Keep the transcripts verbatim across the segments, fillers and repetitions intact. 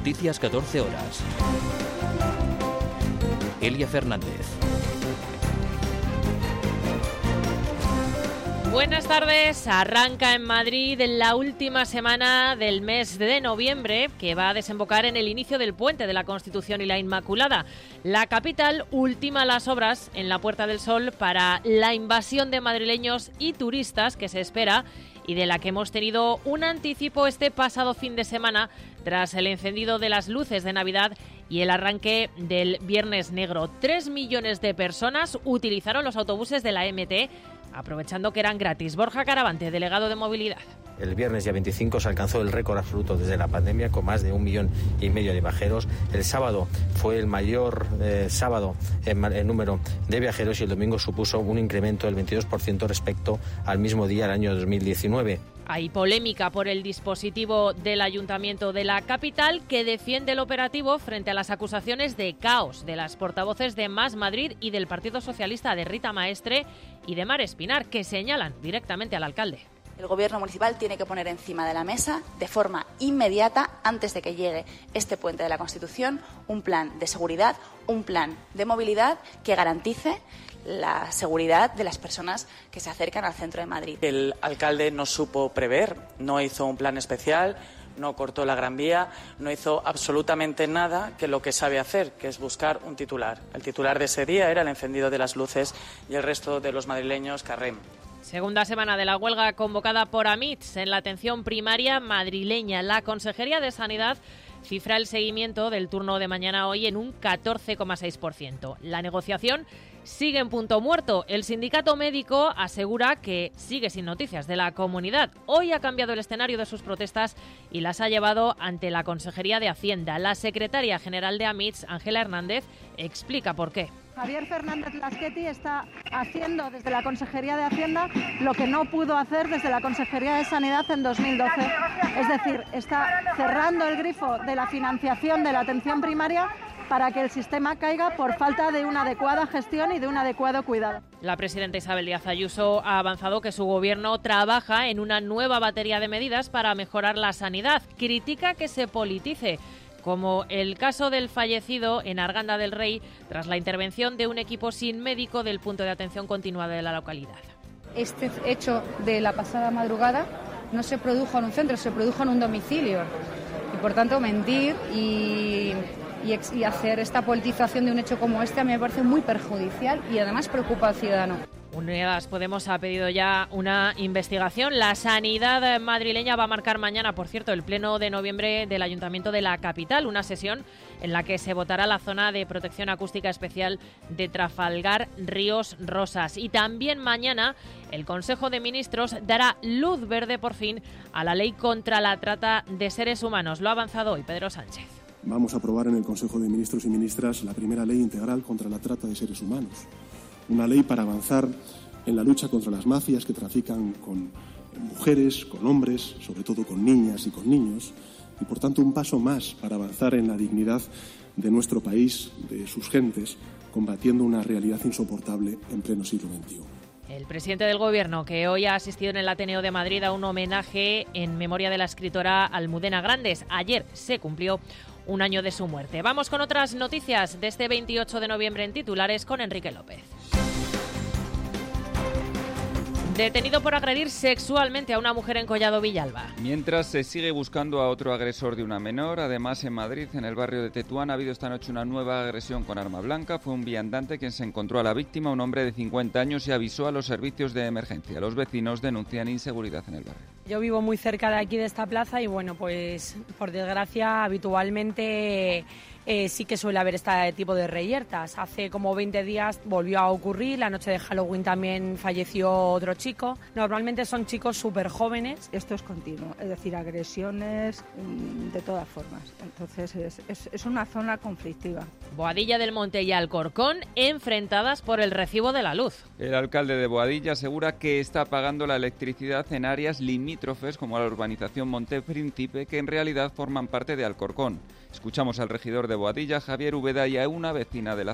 Noticias catorce horas. Elia Fernández. Buenas tardes. Arranca en Madrid la última semana del mes de noviembre, que va a desembocar en el inicio del Puente de la Constitución y la Inmaculada. La capital ultima las obras en la Puerta del Sol para la invasión de madrileños y turistas que se espera y de la que hemos tenido un anticipo este pasado fin de semana tras el encendido de las luces de Navidad y el arranque del Viernes Negro. Tres millones de personas utilizaron los autobuses de la M T, aprovechando que eran gratis. Borja Caravante, delegado de Movilidad. El viernes día veinticinco se alcanzó el récord absoluto desde la pandemia, con más de un millón y medio de viajeros. El sábado fue el mayor eh, sábado en, en número de viajeros y el domingo supuso un incremento del veintidós por ciento respecto al mismo día del año dos mil diecinueve. Hay polémica por el dispositivo del Ayuntamiento de la capital, que defiende el operativo frente a las acusaciones de caos de las portavoces de Más Madrid y del Partido Socialista, de Rita Maestre y de Mar Espinar, que señalan directamente al alcalde. El Gobierno municipal tiene que poner encima de la mesa, de forma inmediata, antes de que llegue este Puente de la Constitución, un plan de seguridad, un plan de movilidad que garantice la seguridad de las personas que se acercan al centro de Madrid. El alcalde no supo prever, no hizo un plan especial, no cortó la Gran Vía, no hizo absolutamente nada que lo que sabe hacer, que es buscar un titular. El titular de ese día era el encendido de las luces y el resto de los madrileños carrem. Segunda semana de la huelga convocada por AMITS en la atención primaria madrileña. La Consejería de Sanidad cifra el seguimiento del turno de mañana hoy en un catorce coma seis por ciento. La negociación sigue en punto muerto. El sindicato médico asegura que sigue sin noticias de la comunidad. Hoy ha cambiado el escenario de sus protestas y las ha llevado ante la Consejería de Hacienda. La secretaria general de AMITS, Ángela Hernández, explica por qué. Javier Fernández Lasqueti está haciendo desde la Consejería de Hacienda lo que no pudo hacer desde la Consejería de Sanidad en dos mil doce. Es decir, está cerrando el grifo de la financiación de la atención primaria para que el sistema caiga por falta de una adecuada gestión y de un adecuado cuidado. La presidenta Isabel Díaz Ayuso ha avanzado que su gobierno trabaja en una nueva batería de medidas para mejorar la sanidad. Critica que se politice, como el caso del fallecido en Arganda del Rey tras la intervención de un equipo sin médico del punto de atención continuada de la localidad. Este hecho de la pasada madrugada no se produjo en un centro, se produjo en un domicilio. Y por tanto mentir y, y, ex, y hacer esta politización de un hecho como este a mí me parece muy perjudicial y además preocupa al ciudadano. Unidas Podemos ha pedido ya una investigación. La sanidad madrileña va a marcar mañana, por cierto, el pleno de noviembre del Ayuntamiento de la capital, una sesión en la que se votará la zona de protección acústica especial de Trafalgar Ríos Rosas. Y también mañana el Consejo de Ministros dará luz verde por fin a la ley contra la trata de seres humanos. Lo ha avanzado hoy Pedro Sánchez. Vamos a aprobar en el Consejo de Ministros y Ministras la primera ley integral contra la trata de seres humanos. Una ley para avanzar en la lucha contra las mafias que trafican con mujeres, con hombres, sobre todo con niñas y con niños, y por tanto un paso más para avanzar en la dignidad de nuestro país, de sus gentes, combatiendo una realidad insoportable en pleno siglo veintiuno. El presidente del Gobierno, que hoy ha asistido en el Ateneo de Madrid a un homenaje en memoria de la escritora Almudena Grandes. Ayer se cumplió un año de su muerte. Vamos con otras noticias de este veintiocho de noviembre en titulares con Enrique López. Detenido por agredir sexualmente a una mujer en Collado Villalba. Mientras se sigue buscando a otro agresor de una menor, además en Madrid, en el barrio de Tetuán, ha habido esta noche una nueva agresión con arma blanca. Fue un viandante quien se encontró a la víctima, un hombre de cincuenta años, y avisó a los servicios de emergencia. Los vecinos denuncian inseguridad en el barrio. Yo vivo muy cerca de aquí, de esta plaza, y bueno, pues por desgracia habitualmente eh, sí que suele haber este tipo de reyertas. Hace como veinte días volvió a ocurrir, la noche de Halloween también falleció otro chico. Normalmente son chicos súper jóvenes. Esto es continuo, es decir, agresiones de todas formas. Entonces es, es, es una zona conflictiva. Boadilla del Monte y Alcorcón enfrentadas por el recibo de la luz. El alcalde de Boadilla asegura que está pagando la electricidad en áreas limítrofes como la urbanización Monte Príncipe, que en realidad forman parte de Alcorcón. Escuchamos al regidor de Boadilla, Javier Úbeda, y a una vecina de la zona.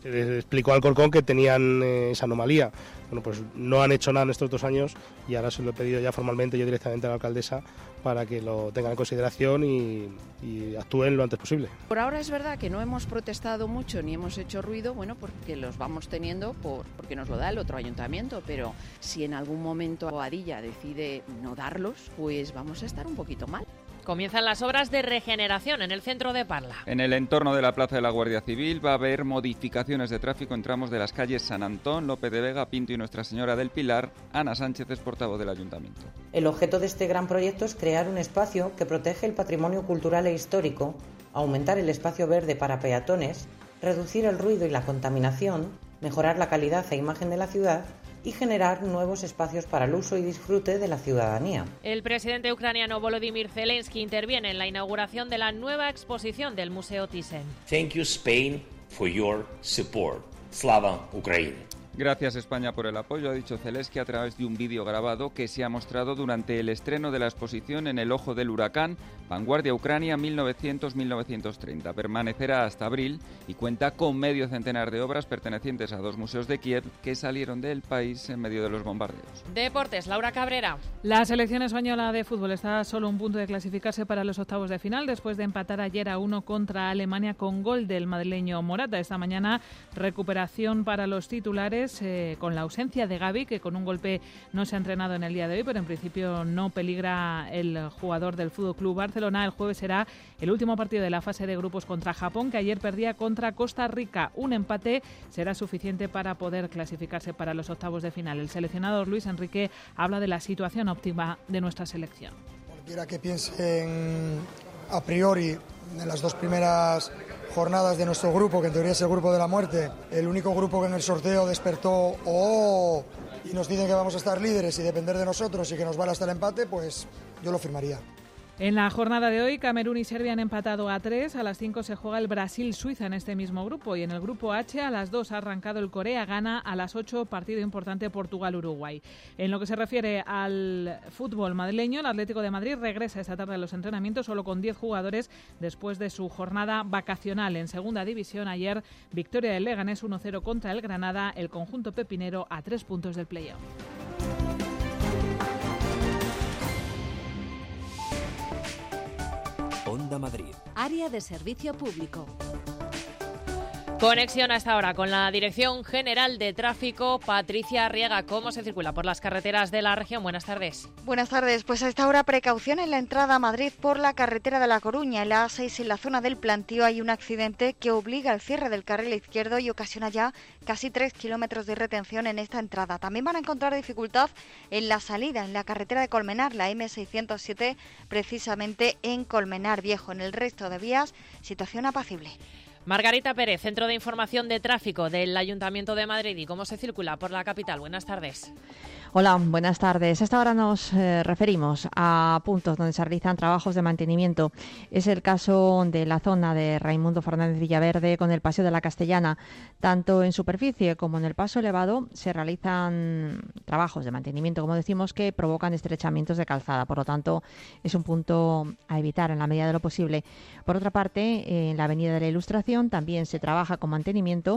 eh, explicó Alcorcón que tenían eh, esa anomalía. Bueno, pues no han hecho nada en estos dos años y ahora se lo he pedido ya formalmente yo directamente a la alcaldesa para que lo tengan en consideración y, y actúen lo antes posible. Por ahora es verdad que no hemos protestado mucho ni hemos hecho ruido, bueno, porque los vamos teniendo por, porque nos lo da el otro ayuntamiento, pero si en algún momento Boadilla decide no darlos, pues vamos a estar un poquito mal. Comienzan las obras de regeneración en el centro de Parla. En el entorno de la Plaza de la Guardia Civil va a haber modificaciones de tráfico en tramos de las calles San Antón, López de Vega, Pinto y Nuestra Señora del Pilar. Ana Sánchez es portavoz del Ayuntamiento. El objeto de este gran proyecto es crear un espacio que protege el patrimonio cultural e histórico, aumentar el espacio verde para peatones, reducir el ruido y la contaminación, mejorar la calidad e imagen de la ciudad y generar nuevos espacios para el uso y disfrute de la ciudadanía. El presidente ucraniano Volodymyr Zelensky interviene en la inauguración de la nueva exposición del Museo Thyssen. Thank you, Spain, for your support. Slava Ukraini. Gracias España por el apoyo, ha dicho Zelensky a través de un vídeo grabado que se ha mostrado durante el estreno de la exposición En el ojo del huracán, Vanguardia Ucrania mil novecientos a mil novecientos treinta. Permanecerá hasta abril y cuenta con medio centenar de obras pertenecientes a dos museos de Kiev que salieron del país en medio de los bombardeos. Deportes, Laura Cabrera. La selección española de fútbol está a solo un punto de clasificarse para los octavos de final después de empatar ayer a uno contra Alemania con gol del madrileño Morata. Esta mañana recuperación para los titulares Eh, con la ausencia de Gavi, que con un golpe no se ha entrenado en el día de hoy, pero en principio no peligra el jugador del F C Barcelona. El jueves será el último partido de la fase de grupos contra Japón, que ayer perdía contra Costa Rica. Un empate será suficiente para poder clasificarse para los octavos de final. El seleccionador Luis Enrique habla de la situación óptima de nuestra selección. Cualquiera que piense en, a priori en las dos primeras jornadas de nuestro grupo, que en teoría es el grupo de la muerte, el único grupo que en el sorteo despertó oh, y nos dicen que vamos a estar líderes y depender de nosotros y que nos vale hasta el empate, pues yo lo firmaría. En la jornada de hoy, Camerún y Serbia han empatado a tres. A las cinco se juega el Brasil-Suiza en este mismo grupo. Y en el grupo H, a las dos ha arrancado el Corea-Ghana. A las ocho, partido importante Portugal-Uruguay. En lo que se refiere al fútbol madrileño, el Atlético de Madrid regresa esta tarde a los entrenamientos solo con diez jugadores después de su jornada vacacional. En segunda división, ayer, victoria del Leganés uno cero contra el Granada. El conjunto pepinero a tres puntos del playoff. Onda Madrid. Área de servicio público. Conexión hasta ahora con la Dirección General de Tráfico. Patricia Arriaga, ¿cómo se circula por las carreteras de la región? Buenas tardes. Buenas tardes. Pues a esta hora precaución en la entrada a Madrid por la carretera de La Coruña. En la A seis, en la zona del Plantío, hay un accidente que obliga al cierre del carril izquierdo y ocasiona ya casi tres kilómetros de retención en esta entrada. También van a encontrar dificultad en la salida, en la carretera de Colmenar, la eme seiscientos siete, precisamente en Colmenar Viejo. En el resto de vías, situación apacible. Margarita Pérez, Centro de Información de Tráfico del Ayuntamiento de Madrid. ¿Y cómo se circula por la capital? Buenas tardes. Hola, buenas tardes. A esta hora nos eh, referimos a puntos donde se realizan trabajos de mantenimiento. Es el caso de la zona de Raimundo Fernández Villaverde con el Paseo de la Castellana. Tanto en superficie como en el paso elevado se realizan trabajos de mantenimiento, como decimos, que provocan estrechamientos de calzada. Por lo tanto, es un punto a evitar en la medida de lo posible. Por otra parte, en la Avenida de la Ilustración también se trabaja con mantenimiento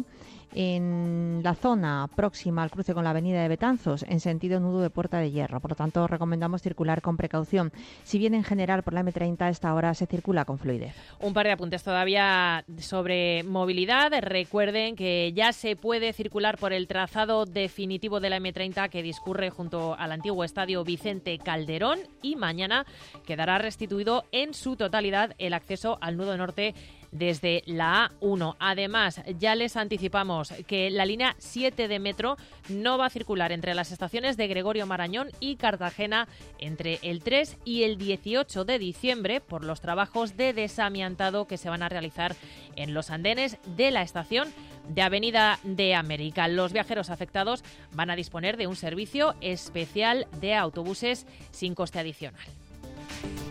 en la zona próxima al cruce con la Avenida de Betanzos, en sentido nudo de Puerta de Hierro. Por lo tanto, recomendamos circular con precaución. Si bien en general por la eme treinta a esta hora se circula con fluidez. Un par de apuntes todavía sobre movilidad. Recuerden que ya se puede circular por el trazado definitivo de la eme treinta que discurre junto al antiguo estadio Vicente Calderón, y mañana quedará restituido en su totalidad el acceso al nudo norte desde la A uno. Además, ya les anticipamos que la línea siete de metro no va a circular entre las estaciones de Gregorio Marañón y Cartagena entre el tres y el dieciocho de diciembre por los trabajos de desamiantado que se van a realizar en los andenes de la estación de Avenida de América. Los viajeros afectados van a disponer de un servicio especial de autobuses sin coste adicional.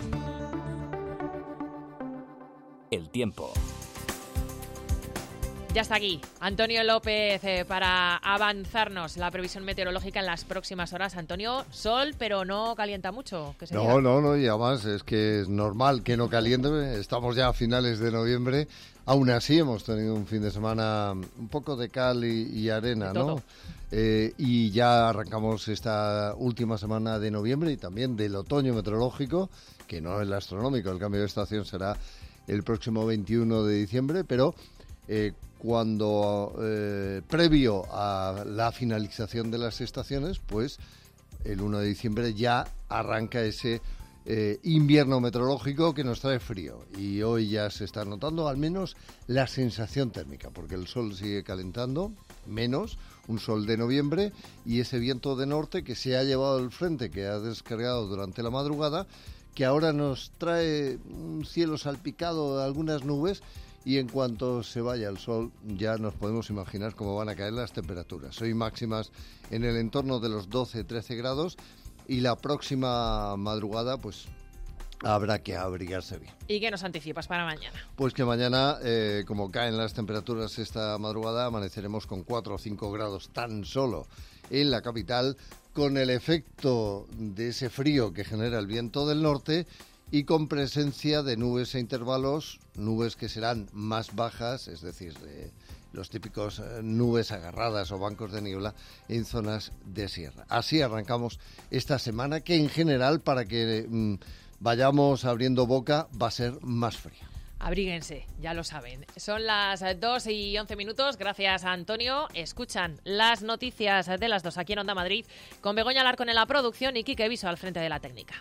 El tiempo. Ya está aquí Antonio López eh, para avanzarnos la previsión meteorológica en las próximas horas. Antonio, sol, pero no calienta mucho. ¿Qué se no, diga? no, no, y además es que es normal que no caliente. Estamos ya a finales de noviembre. Aún así hemos tenido un fin de semana un poco de cal y, y arena, ¿no? Eh, y ya arrancamos esta última semana de noviembre y también del otoño meteorológico, que no el astronómico. El cambio de estación será el próximo veintiuno de diciembre, pero eh, cuando eh, previo a la finalización de las estaciones, pues el uno de diciembre ya arranca ese eh, invierno meteorológico que nos trae frío, y hoy ya se está notando al menos la sensación térmica, porque el sol sigue calentando menos, un sol de noviembre, y ese viento de norte que se ha llevado el frente, que ha descargado durante la madrugada, que ahora nos trae un cielo salpicado de algunas nubes, y en cuanto se vaya el sol ya nos podemos imaginar cómo van a caer las temperaturas. Hoy máximas en el entorno de los doce trece grados, y la próxima madrugada pues habrá que abrigarse bien. ¿Y qué nos anticipas para mañana? Pues que mañana, eh, como caen las temperaturas esta madrugada, amaneceremos con cuatro o cinco grados tan solo en la capital, con el efecto de ese frío que genera el viento del norte, y con presencia de nubes a intervalos, nubes que serán más bajas, es decir, de los típicos eh, nubes agarradas o bancos de niebla en zonas de sierra. Así arrancamos esta semana, que en general, para que mm, vayamos abriendo boca, va a ser más fría. Abríguense, ya lo saben. Son las dos y once minutos. Gracias, Antonio. Escuchan las noticias de las dos aquí en Onda Madrid, con Begoña Alarcón en la producción y Quique Viso al frente de la técnica.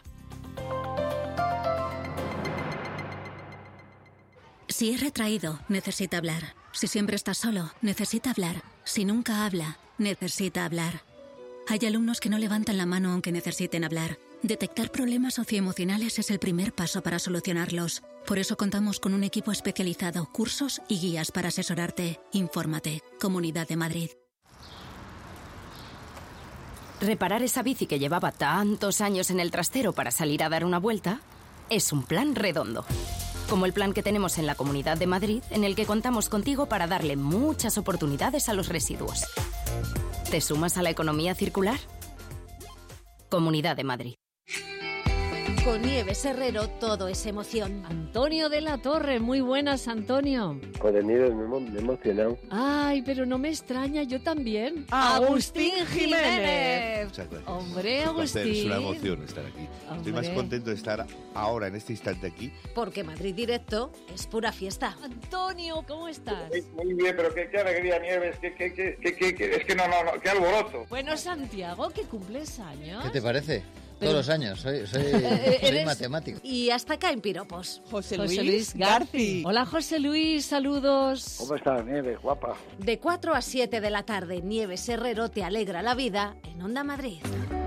Si es retraído, necesita hablar. Si siempre está solo, necesita hablar. Si nunca habla, necesita hablar. Hay alumnos que no levantan la mano aunque necesiten hablar. Detectar problemas socioemocionales es el primer paso para solucionarlos. Por eso contamos con un equipo especializado, cursos y guías para asesorarte. Infórmate. Comunidad de Madrid. Reparar esa bici que llevaba tantos años en el trastero para salir a dar una vuelta es un plan redondo. Como el plan que tenemos en la Comunidad de Madrid, en el que contamos contigo para darle muchas oportunidades a los residuos. ¿Te sumas a la economía circular? Comunidad de Madrid. Con Nieves Herrero todo es emoción. Antonio de la Torre, muy buenas, Antonio. Con el Nieves me, me he emocionado. Ay, pero no me extraña, yo también. Agustín Jiménez. Muchas gracias. Hombre, Un placer, Agustín. es una emoción estar aquí. Hombre. Estoy más contento de estar ahora, en este instante aquí. Porque Madrid Directo es pura fiesta. Antonio, ¿cómo estás? Muy bien, pero qué, qué alegría, Nieves, qué, qué, qué, qué, qué, qué, es que no, no, no, qué alboroto. Bueno, Santiago, que cumples años. ¿Qué te parece? Pero- Todos los años, soy, soy, Eh, soy eres- matemático. Y hasta acá en piropos. José Luis Garci. Hola, José Luis, saludos. ¿Cómo estás, Nieves, guapa? De cuatro a siete de la tarde, Nieves Herrero te alegra la vida en Onda Madrid.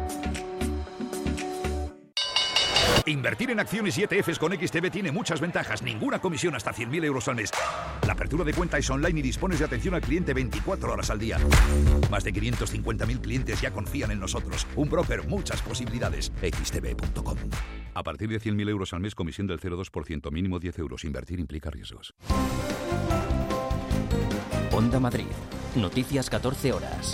Invertir en acciones y E T Fs con X T B tiene muchas ventajas. Ninguna comisión hasta cien mil euros al mes. La apertura de cuenta es online y dispones de atención al cliente veinticuatro horas al día. Más de quinientos cincuenta mil clientes ya confían en nosotros. Un broker, muchas posibilidades. X T B punto com. A partir de cien mil euros al mes, comisión del cero coma dos por ciento, mínimo diez euros. Invertir implica riesgos. Onda Madrid. Noticias catorce horas.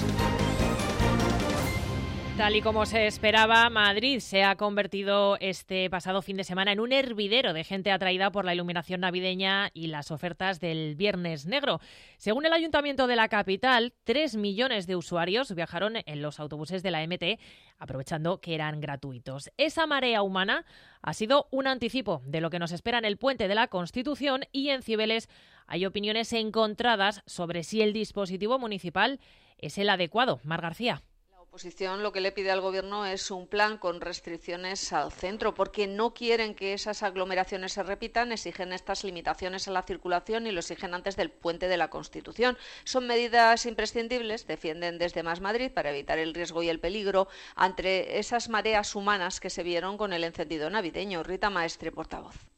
Tal y como se esperaba, Madrid se ha convertido este pasado fin de semana en un hervidero de gente atraída por la iluminación navideña y las ofertas del Viernes Negro. Según el Ayuntamiento de la capital, tres millones de usuarios viajaron en los autobuses de la M T, aprovechando que eran gratuitos. Esa marea humana ha sido un anticipo de lo que nos espera en el Puente de la Constitución, y en Cibeles hay opiniones encontradas sobre si el dispositivo municipal es el adecuado. Mar García. La oposición lo que le pide al Gobierno es un plan con restricciones al centro, porque no quieren que esas aglomeraciones se repitan, exigen estas limitaciones a la circulación y lo exigen antes del Puente de la Constitución. Son medidas imprescindibles, defienden desde Más Madrid, para evitar el riesgo y el peligro ante esas mareas humanas que se vieron con el encendido navideño. Rita Maestre, portavoz.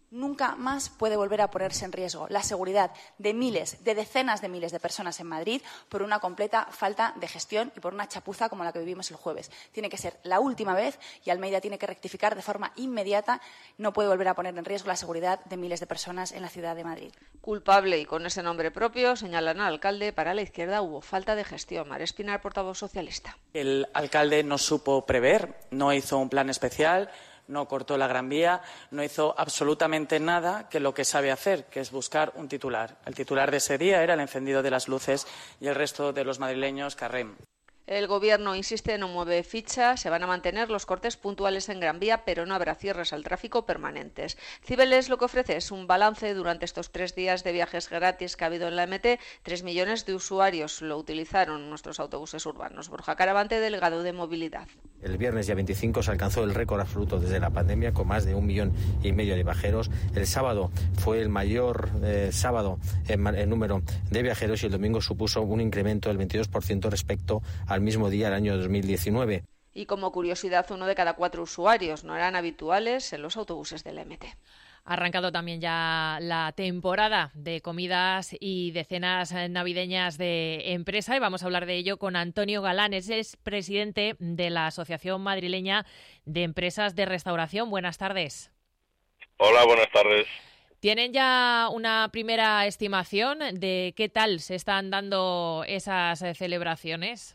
nunca más puede volver a ponerse en riesgo la seguridad de miles, de decenas de miles de personas en Madrid por una completa falta de gestión y por una chapuza como la que vivimos el jueves. Tiene que ser la última vez y Almeida tiene que rectificar de forma inmediata. No puede volver a poner en riesgo la seguridad de miles de personas en la ciudad de Madrid. Culpable y con ese nombre propio, señalan al alcalde, para la izquierda hubo falta de gestión. María Espinar, portavoz socialista. El alcalde no supo prever, no hizo un plan especial, no cortó la Gran Vía, no hizo absolutamente nada que lo que sabe hacer, que es buscar un titular. El titular de ese día era el encendido de las luces y el resto de los madrileños carrem. El Gobierno insiste, no mueve ficha, se van a mantener los cortes puntuales en Gran Vía, pero no habrá cierres al tráfico permanentes. Cibeles lo que ofrece es un balance durante estos tres días de viajes gratis que ha habido en la M T. Tres millones de usuarios lo utilizaron nuestros autobuses urbanos. Borja Caravante, delegado de Movilidad. El viernes día veinticinco se alcanzó el récord absoluto desde la pandemia, con más de un millón y medio de viajeros. El sábado fue el mayor eh, sábado en, en número de viajeros y el domingo supuso un incremento del veintidós por ciento respecto a al mismo día del año dos mil diecinueve. Y como curiosidad, uno de cada cuatro usuarios no eran habituales en los autobuses de la M T. Ha arrancado también ya la temporada de comidas y de cenas navideñas de empresa y vamos a hablar de ello con Antonio Galán, es presidente de la Asociación Madrileña de Empresas de Restauración. Buenas tardes. Hola, buenas tardes. ¿Tienen ya una primera estimación de qué tal se están dando esas celebraciones?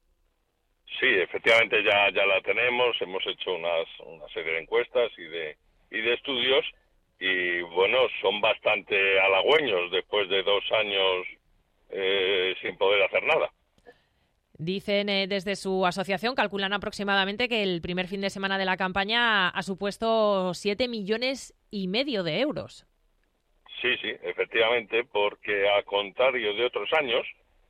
Sí, efectivamente ya ya la tenemos, hemos hecho unas una serie de encuestas y de y de estudios y bueno, son bastante halagüeños después de dos años eh, sin poder hacer nada. Dicen eh, desde su asociación, calculan aproximadamente que el primer fin de semana de la campaña ha supuesto siete millones y medio de euros. Sí, sí, efectivamente, porque a contrario de otros años,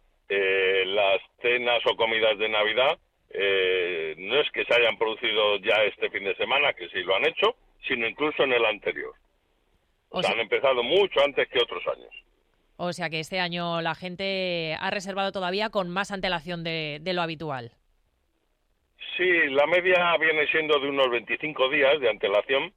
eh, las cenas o comidas de Navidad Eh, no es que se hayan producido ya este fin de semana, que sí lo han hecho, sino incluso en el anterior. O, o sea, sea, han empezado mucho antes que otros años. O sea que este año la gente ha reservado todavía con más antelación de, de lo habitual. Sí, la media viene siendo de unos veinticinco días de antelación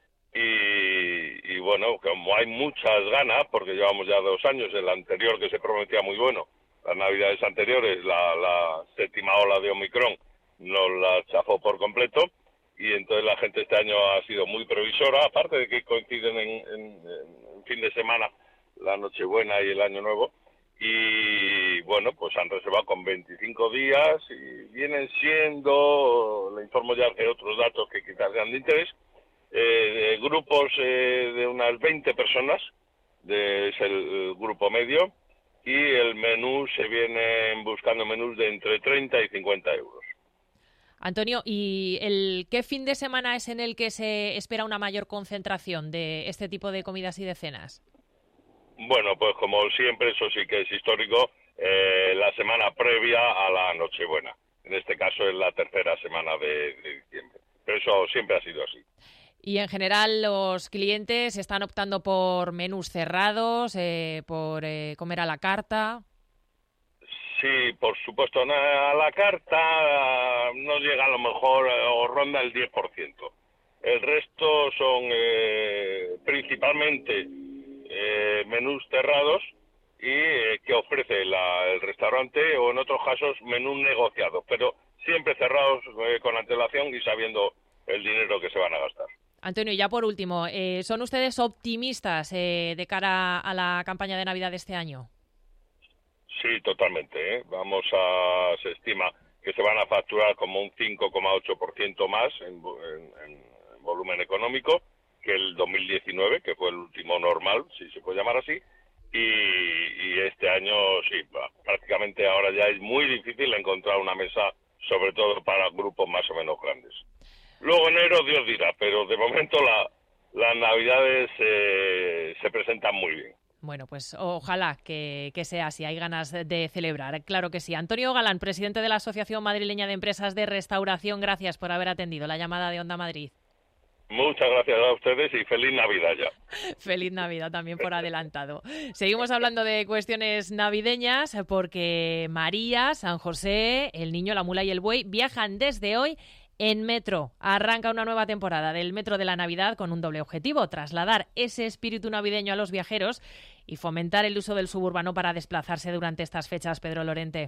y, y bueno, como hay muchas ganas, porque llevamos ya dos años, el anterior que se prometía muy bueno, las navidades anteriores, la, la séptima ola de Omicron nos la chafó por completo y entonces la gente este año ha sido muy previsora, aparte de que coinciden en, en, en fin de semana la Nochebuena y el Año Nuevo y bueno, pues han reservado con veinticinco días y vienen siendo, le informo ya de otros datos que quizás sean de interés, eh, de grupos eh, de unas veinte personas, de, es el, el grupo medio, y el menú se vienen buscando menús de entre treinta y cincuenta euros. Antonio, ¿y el qué fin de semana es en el que se espera una mayor concentración de este tipo de comidas y de cenas? Bueno, pues como siempre, eso sí que es histórico, eh, la semana previa a la Nochebuena. En este caso es la tercera semana de, de diciembre. Pero eso siempre ha sido así. Y en general los clientes están optando por menús cerrados, eh, por eh, comer a la carta. Sí, por supuesto, a la carta no llega a lo mejor o ronda el diez por ciento. El resto son eh, principalmente eh, menús cerrados y eh, que ofrece la, el restaurante o en otros casos menús negociados, pero siempre cerrados eh, con antelación y sabiendo el dinero que se van a gastar. Antonio, y ya por último, eh, ¿son ustedes optimistas eh, de cara a la campaña de Navidad de este año? Sí, totalmente. ¿eh? Vamos a, se estima que se van a facturar como un cinco coma ocho por ciento más en, en, en volumen económico que el dos mil diecinueve, que fue el último normal, si se puede llamar así, y, y este año sí, prácticamente ahora ya es muy difícil encontrar una mesa, sobre todo para grupos más o menos grandes. Luego enero Dios dirá, pero de momento la, las navidades eh, se presentan muy bien. Bueno, pues ojalá que, que sea así, hay ganas de celebrar, claro que sí. Antonio Galán, presidente de la Asociación Madrileña de Empresas de Restauración, gracias por haber atendido la llamada de Onda Madrid. Muchas gracias a ustedes y feliz Navidad ya. Feliz Navidad también por adelantado. Seguimos hablando de cuestiones navideñas porque María, San José, el niño, la mula y el buey viajan desde hoy En Metro arranca una nueva temporada del Metro de la Navidad con un doble objetivo: trasladar ese espíritu navideño a los viajeros y fomentar el uso del suburbano para desplazarse durante estas fechas. Pedro Lorente.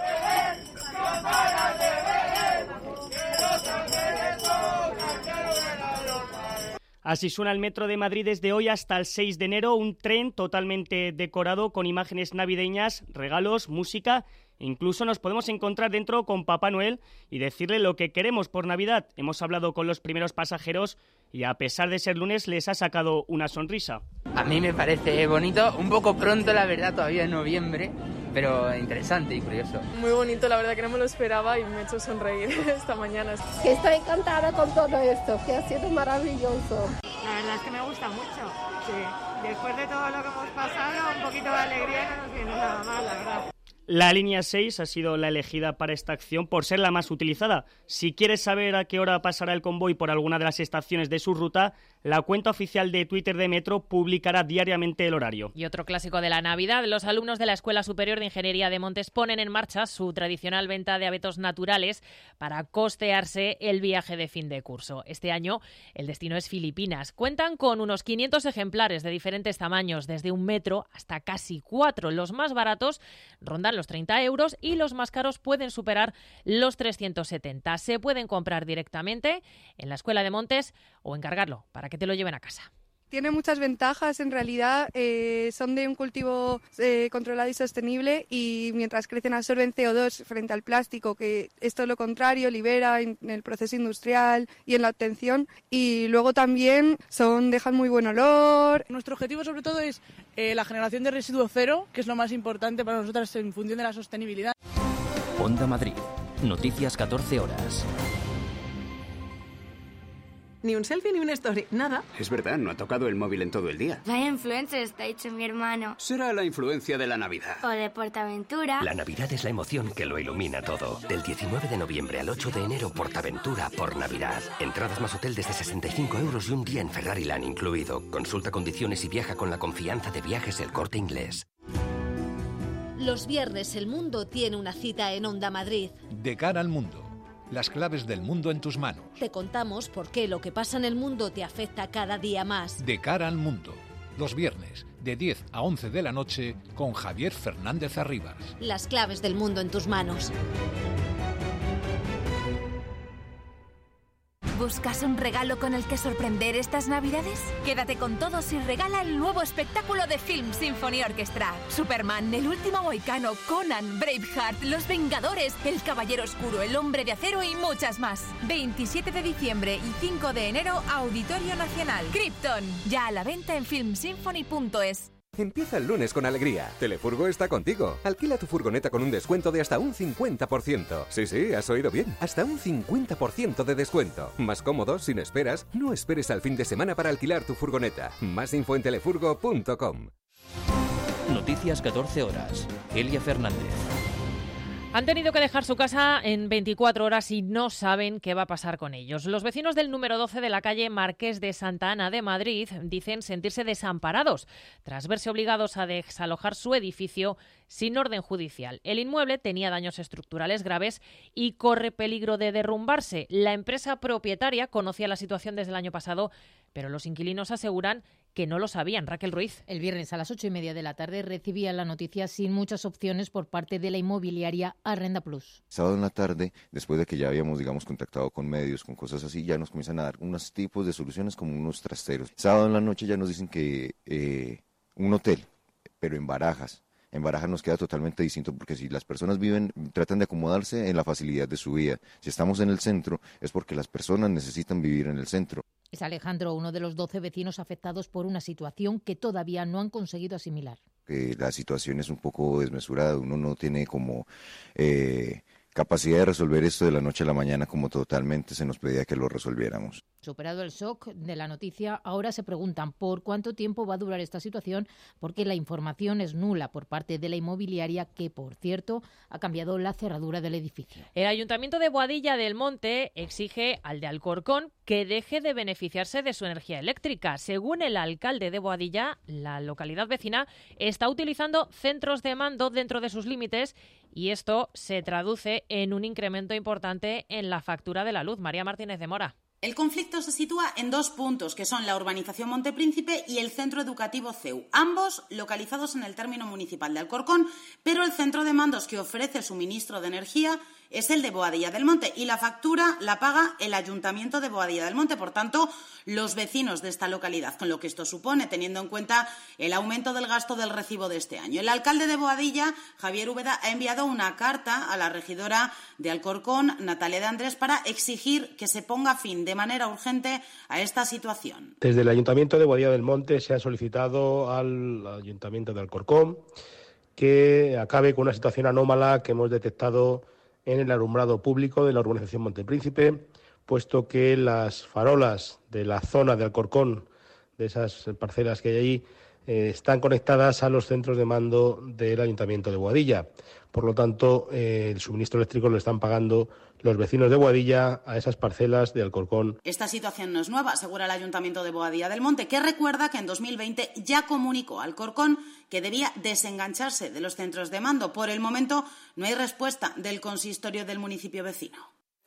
Así suena el Metro de Madrid desde hoy hasta el seis de enero, un tren totalmente decorado con imágenes navideñas, regalos, música. Incluso nos podemos encontrar dentro con Papá Noel y decirle lo que queremos por Navidad. Hemos hablado con los primeros pasajeros y a pesar de ser lunes les ha sacado una sonrisa. A mí me parece bonito, un poco pronto la verdad, todavía en noviembre, pero interesante y curioso. Muy bonito, la verdad que no me lo esperaba y me ha hecho sonreír esta mañana. Que estoy encantada con todo esto, que ha sido maravilloso. La verdad es que me gusta mucho, sí. Después de todo lo que hemos pasado, un poquito de alegría no nos viene nada mal, la verdad. La línea seis ha sido la elegida para esta acción por ser la más utilizada. Si quieres saber a qué hora pasará el convoy por alguna de las estaciones de su ruta, la cuenta oficial de Twitter de Metro publicará diariamente el horario. Y otro clásico de la Navidad, los alumnos de la Escuela Superior de Ingeniería de Montes ponen en marcha su tradicional venta de abetos naturales para costearse el viaje de fin de curso. Este año el destino es Filipinas. Cuentan con unos quinientos ejemplares de diferentes tamaños, desde un metro hasta casi cuatro. Los más baratos rondan los treinta euros y los más caros pueden superar los trescientos setenta. Se pueden comprar directamente en la Escuela de Montes o encargarlo para que te lo lleven a casa. Tiene muchas ventajas, en realidad eh, son de un cultivo eh, controlado y sostenible y mientras crecen absorben C O dos frente al plástico, que es todo lo contrario, libera en el proceso industrial y en la obtención, y luego también son dejan muy buen olor. Nuestro objetivo sobre todo es eh, la generación de residuo cero, que es lo más importante para nosotras en función de la sostenibilidad. Onda Madrid, noticias catorce horas. Ni un selfie ni una story, nada. Es verdad, no ha tocado el móvil en todo el día. Vaya influencer está hecho mi hermano. Será la influencia de la Navidad. O de Portaventura. La Navidad es la emoción que lo ilumina todo. Del diecinueve de noviembre al ocho de enero, Portaventura por Navidad. Entradas más hotel desde sesenta y cinco euros y un día en Ferrari Land incluido. Consulta condiciones y viaja con la confianza de Viajes El Corte Inglés. Los viernes el mundo tiene una cita en Onda Madrid. De cara al mundo. Las claves del mundo en tus manos. Te contamos por qué lo que pasa en el mundo te afecta cada día más. De cara al mundo. Los viernes, de diez a once de la noche, con Javier Fernández Arribas. Las claves del mundo en tus manos. ¿Buscas un regalo con el que sorprender estas Navidades? Quédate con todos y regala el nuevo espectáculo de Film Symphony Orchestra. Superman, El último mohicano, Conan, Braveheart, Los Vengadores, El Caballero Oscuro, El Hombre de Acero y muchas más. veintisiete de diciembre y cinco de enero, Auditorio Nacional. Krypton, ya a la venta en film symphony punto es. Empieza el lunes con alegría. Telefurgo está contigo. Alquila tu furgoneta con un descuento de hasta un cincuenta por ciento. Sí, sí, has oído bien. Hasta un cincuenta por ciento de descuento. Más cómodo, sin esperas. No esperes al fin de semana para alquilar tu furgoneta. Más info en telefurgo punto com. Noticias catorce horas. Elia Fernández. Han tenido que dejar su casa en veinticuatro horas y no saben qué va a pasar con ellos. Los vecinos del número doce de la calle Marqués de Santa Ana de Madrid dicen sentirse desamparados tras verse obligados a desalojar su edificio sin orden judicial. El inmueble tenía daños estructurales graves y corre peligro de derrumbarse. La empresa propietaria conocía la situación desde el año pasado, pero los inquilinos aseguran que no lo sabían. Raquel Ruiz. El viernes a las ocho y media de la tarde recibían la noticia sin muchas opciones por parte de la inmobiliaria Arrenda Plus. Sábado en la tarde, después de que ya habíamos, digamos, contactado con medios, con cosas así, ya nos comienzan a dar unos tipos de soluciones como unos trasteros. Sábado en la noche ya nos dicen que eh, un hotel, pero en Barajas. En Barajas nos queda totalmente distinto porque si las personas viven, tratan de acomodarse en la facilidad de su vida. Si estamos en el centro es porque las personas necesitan vivir en el centro. Es Alejandro, uno de los doce vecinos afectados por una situación que todavía no han conseguido asimilar. Que la situación es un poco desmesurada, uno no tiene como eh, capacidad de resolver esto de la noche a la mañana como totalmente se nos pedía que lo resolviéramos. Superado el shock de la noticia, ahora se preguntan por cuánto tiempo va a durar esta situación, porque la información es nula por parte de la inmobiliaria, que, por cierto, ha cambiado la cerradura del edificio. El Ayuntamiento de Boadilla del Monte exige al de Alcorcón que deje de beneficiarse de su energía eléctrica. Según el alcalde de Boadilla, la localidad vecina está utilizando centros de mando dentro de sus límites y esto se traduce en un incremento importante en la factura de la luz. María Martínez de Mora. El conflicto se sitúa en dos puntos, que son la urbanización Montepríncipe y el centro educativo C E U, ambos localizados en el término municipal de Alcorcón, pero el centro de mandos que ofrece el suministro de energía es el de Boadilla del Monte y la factura la paga el Ayuntamiento de Boadilla del Monte, por tanto, los vecinos de esta localidad, con lo que esto supone, teniendo en cuenta el aumento del gasto del recibo de este año. El alcalde de Boadilla, Javier Úbeda, ha enviado una carta a la regidora de Alcorcón, Natalia de Andrés, para exigir que se ponga fin de manera urgente a esta situación. Desde el Ayuntamiento de Boadilla del Monte se ha solicitado al Ayuntamiento de Alcorcón que acabe con una situación anómala que hemos detectado en el alumbrado público de la urbanización Montepríncipe, puesto que las farolas de la zona de Alcorcón, de esas parcelas que hay allí, eh, están conectadas a los centros de mando del Ayuntamiento de Boadilla. Por lo tanto, eh, el suministro eléctrico lo están pagando los vecinos de Boadilla a esas parcelas de Alcorcón. Esta situación no es nueva, asegura el Ayuntamiento de Boadilla del Monte, que recuerda que en dos mil veinte ya comunicó a Alcorcón que debía desengancharse de los centros de mando. Por el momento no hay respuesta del consistorio del municipio vecino.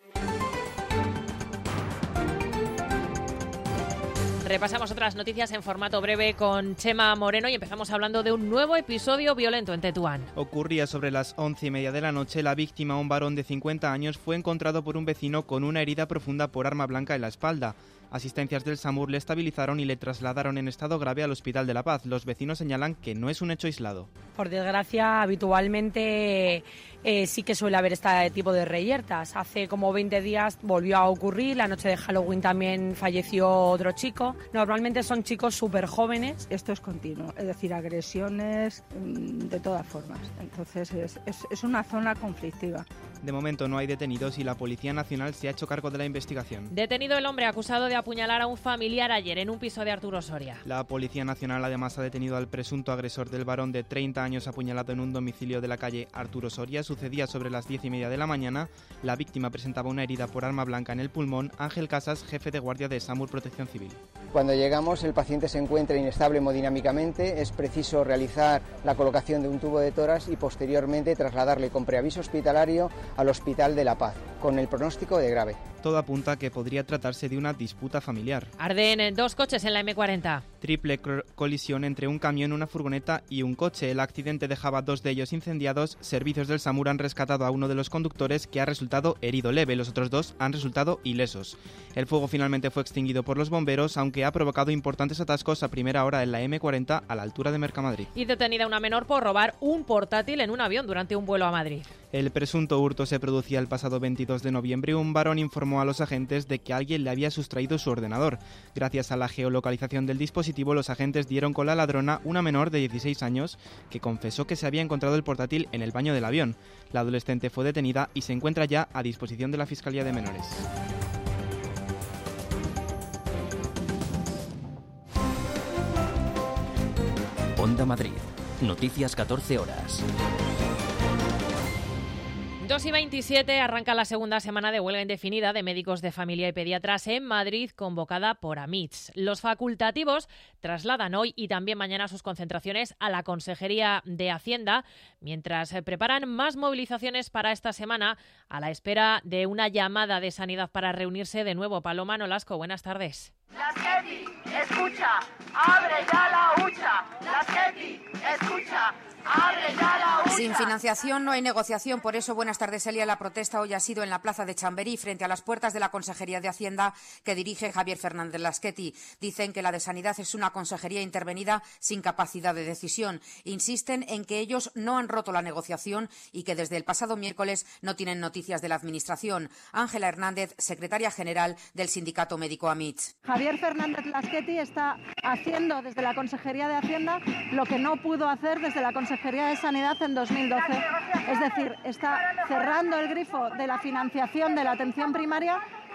Repasamos otras noticias en formato breve con Chema Moreno y empezamos hablando de un nuevo episodio violento en Tetuán. Ocurría sobre las once y media de la noche. La víctima, un varón de cincuenta años, fue encontrado por un vecino con una herida profunda por arma blanca en la espalda. Asistencias del SAMUR le estabilizaron y le trasladaron en estado grave al Hospital de la Paz. Los vecinos señalan que no es un hecho aislado. Por desgracia, habitualmente eh, sí que suele haber este tipo de reyertas. Hace como veinte días volvió a ocurrir, la noche de Halloween también falleció otro chico. Normalmente son chicos súper jóvenes. Esto es continuo, es decir, agresiones de todas formas. Entonces es, es, es una zona conflictiva. De momento no hay detenidos y la Policía Nacional se ha hecho cargo de la investigación. Detenido el hombre acusado de apuñalar a un familiar ayer en un piso de Arturo Soria. La Policía Nacional además ha detenido al presunto agresor del varón de treinta años apuñalado en un domicilio de la calle Arturo Soria. Sucedía sobre las diez y media de la mañana. La víctima presentaba una herida por arma blanca en el pulmón. Ángel Casas, jefe de guardia de SAMUR Protección Civil. Cuando llegamos, el paciente se encuentra inestable hemodinámicamente. Es preciso realizar la colocación de un tubo de tórax y posteriormente trasladarle con preaviso hospitalario al Hospital de la Paz, con el pronóstico de grave. Todo apunta a que podría tratarse de una disputa familiar. Arden dos coches en la eme cuarenta. Triple colisión entre un camión, una furgoneta y un coche. El accidente dejaba dos de ellos incendiados. Servicios del SAMUR han rescatado a uno de los conductores, que ha resultado herido leve. Los otros dos han resultado ilesos. El fuego finalmente fue extinguido por los bomberos, aunque ha provocado importantes atascos a primera hora en la eme cuarenta a la altura de Mercamadrid. Y detenida una menor por robar un portátil en un avión durante un vuelo a Madrid. El presunto hurto se producía el pasado veintidós de noviembre. Un varón informó a los agentes de que alguien le había sustraído su ordenador. Gracias a la geolocalización del dispositivo, los agentes dieron con la ladrona, una menor de dieciséis años, que confesó que se había encontrado el portátil en el baño del avión. La adolescente fue detenida y se encuentra ya a disposición de la Fiscalía de Menores. Onda Madrid. Noticias catorce horas. dos y veintisiete arranca la segunda semana de huelga indefinida de médicos de familia y pediatras en Madrid, convocada por AMITS. Los facultativos trasladan hoy y también mañana sus concentraciones a la Consejería de Hacienda, mientras preparan más movilizaciones para esta semana a la espera de una llamada de Sanidad para reunirse de nuevo. Paloma Nolasco, buenas tardes. Lasqueti, escucha, abre ya la hucha. Lasqueti, escucha, abre ya la hucha. Sin financiación no hay negociación, por eso, buenas tardes, Elia. La protesta hoy ha sido en la plaza de Chamberí, frente a las puertas de la Consejería de Hacienda que dirige Javier Fernández Lasqueti. Dicen que la de Sanidad es una consejería intervenida sin capacidad de decisión. Insisten en que ellos no han roto la negociación y que desde el pasado miércoles no tienen noticias de la Administración. Ángela Hernández, secretaria general del sindicato médico AMITS. Javier Fernández Lasqueti está haciendo desde la Consejería de Hacienda lo que no pudo hacer desde la Consejería de Sanidad en dos mil doce. Es decir, está cerrando el grifo de la financiación de la atención primaria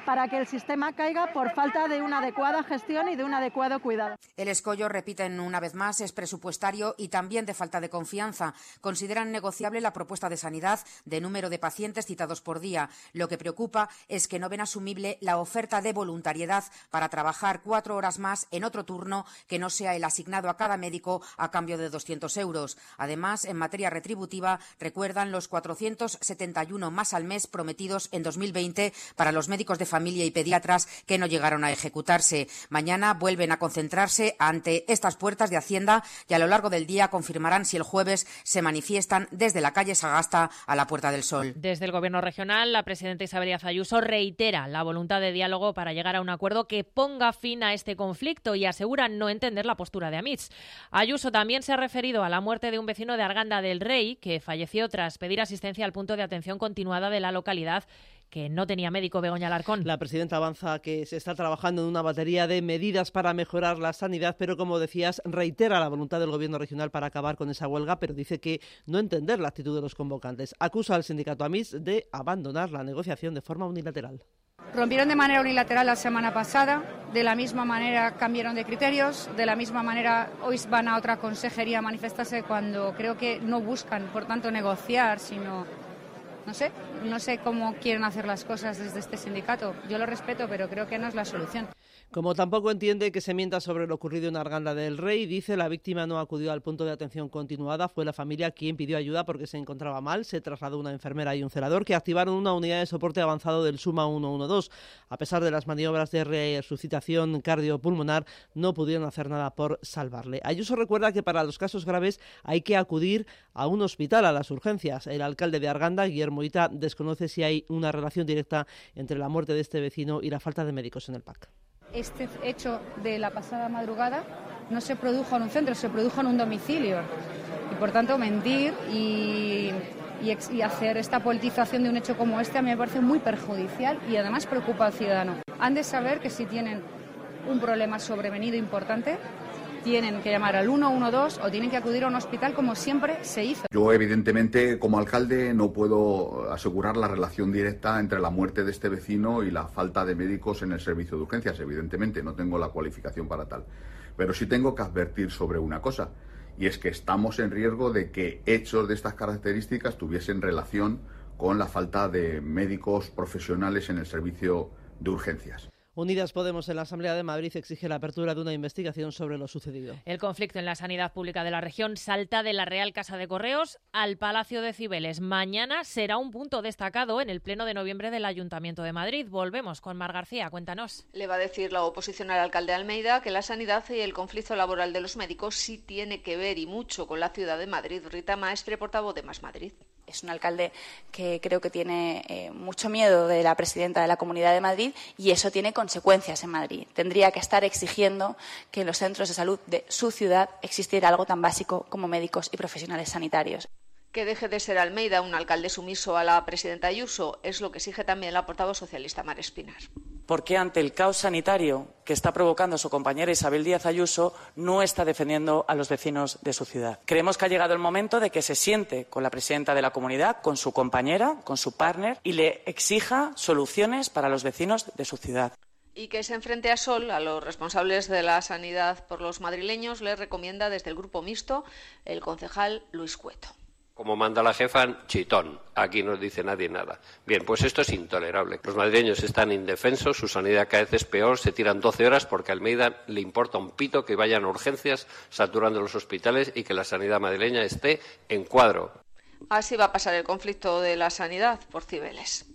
para que el sistema caiga por falta de una adecuada gestión y de un adecuado cuidado. El escollo, repiten una vez más, es presupuestario y también de falta de confianza. Consideran negociable la propuesta de Sanidad de número de pacientes citados por día. Lo que preocupa es que no ven asumible la oferta de voluntariedad para trabajar cuatro horas más en otro turno que no sea el asignado a cada médico a cambio de doscientos euros. Además, en materia retributiva, recuerdan los cuatrocientos setenta y uno más al mes prometidos en dos mil veinte para los médicos de familia y pediatras que no llegaron a ejecutarse. Mañana vuelven a concentrarse ante estas puertas de Hacienda y a lo largo del día confirmarán si el jueves se manifiestan desde la calle Sagasta a la Puerta del Sol. Desde el Gobierno regional, la presidenta Isabel Díaz Ayuso reitera la voluntad de diálogo para llegar a un acuerdo que ponga fin a este conflicto y asegura no entender la postura de Amits. Ayuso también se ha referido a la muerte de un vecino de Arganda del Rey que falleció tras pedir asistencia al punto de atención continuada de la localidad que no tenía médico. Begoña Alarcón. La presidenta avanza que se está trabajando en una batería de medidas para mejorar la sanidad, pero como decías, reitera la voluntad del Gobierno regional para acabar con esa huelga, pero dice que no entender la actitud de los convocantes. Acusa al sindicato Amits de abandonar la negociación de forma unilateral. Rompieron de manera unilateral la semana pasada, de la misma manera cambiaron de criterios, de la misma manera hoy van a otra consejería a manifestarse cuando creo que no buscan, por tanto, negociar, sino... No sé, no sé cómo quieren hacer las cosas desde este sindicato. Yo lo respeto, pero creo que no es la solución. Como tampoco entiende que se mienta sobre lo ocurrido en Arganda del Rey, dice la víctima no acudió al punto de atención continuada, fue la familia quien pidió ayuda porque se encontraba mal, se trasladó una enfermera y un celador que activaron una unidad de soporte avanzado del SUMA ciento doce. A pesar de las maniobras de resucitación cardiopulmonar, no pudieron hacer nada por salvarle. Ayuso recuerda que para los casos graves hay que acudir a un hospital, a las urgencias. El alcalde de Arganda, Guillermo Ita, desconoce si hay una relación directa entre la muerte de este vecino y la falta de médicos en el P A C. Este hecho de la pasada madrugada no se produjo en un centro, se produjo en un domicilio. Y por tanto, mentir y, y, ex, y hacer esta politización de un hecho como este a mí me parece muy perjudicial y además preocupa al ciudadano. Han de saber que si tienen un problema sobrevenido importante, tienen que llamar al uno uno dos o tienen que acudir a un hospital como siempre se hizo. Yo, evidentemente, como alcalde, no puedo asegurar la relación directa entre la muerte de este vecino y la falta de médicos en el servicio de urgencias. Evidentemente, no tengo la cualificación para tal. Pero sí tengo que advertir sobre una cosa, y es que estamos en riesgo de que hechos de estas características tuviesen relación con la falta de médicos profesionales en el servicio de urgencias. Unidas Podemos en la Asamblea de Madrid exige la apertura de una investigación sobre lo sucedido. El conflicto en la sanidad pública de la región salta de la Real Casa de Correos al Palacio de Cibeles. Mañana será un punto destacado en el Pleno de noviembre del Ayuntamiento de Madrid. Volvemos con Mar García, cuéntanos. Le va a decir la oposición al alcalde Almeida que la sanidad y el conflicto laboral de los médicos sí tiene que ver y mucho con la ciudad de Madrid. Rita Maestre, portavoz de Más Madrid. Es un alcalde que creo que tiene eh, mucho miedo de la presidenta de la Comunidad de Madrid y eso tiene consecuencias en Madrid. Tendría que estar exigiendo que en los centros de salud de su ciudad existiera algo tan básico como médicos y profesionales sanitarios. Que deje de ser Almeida un alcalde sumiso a la presidenta Ayuso es lo que exige también la portavoz socialista Mar Espinar. ¿Por qué ante el caos sanitario que está provocando su compañera Isabel Díaz Ayuso no está defendiendo a los vecinos de su ciudad? Creemos que ha llegado el momento de que se siente con la presidenta de la comunidad, con su compañera, con su partner y le exija soluciones para los vecinos de su ciudad. Y que se enfrente a Sol, a los responsables de la sanidad por los madrileños, les recomienda desde el Grupo Mixto el concejal Luis Cueto. Como manda la jefa, chitón. Aquí no dice nadie nada. Bien, pues esto es intolerable. Los madrileños están indefensos, su sanidad cada vez es peor, se tiran doce horas porque a Almeida le importa un pito que vayan a urgencias saturando los hospitales y que la sanidad madrileña esté en cuadro. Así va a pasar el conflicto de la sanidad por Cibeles.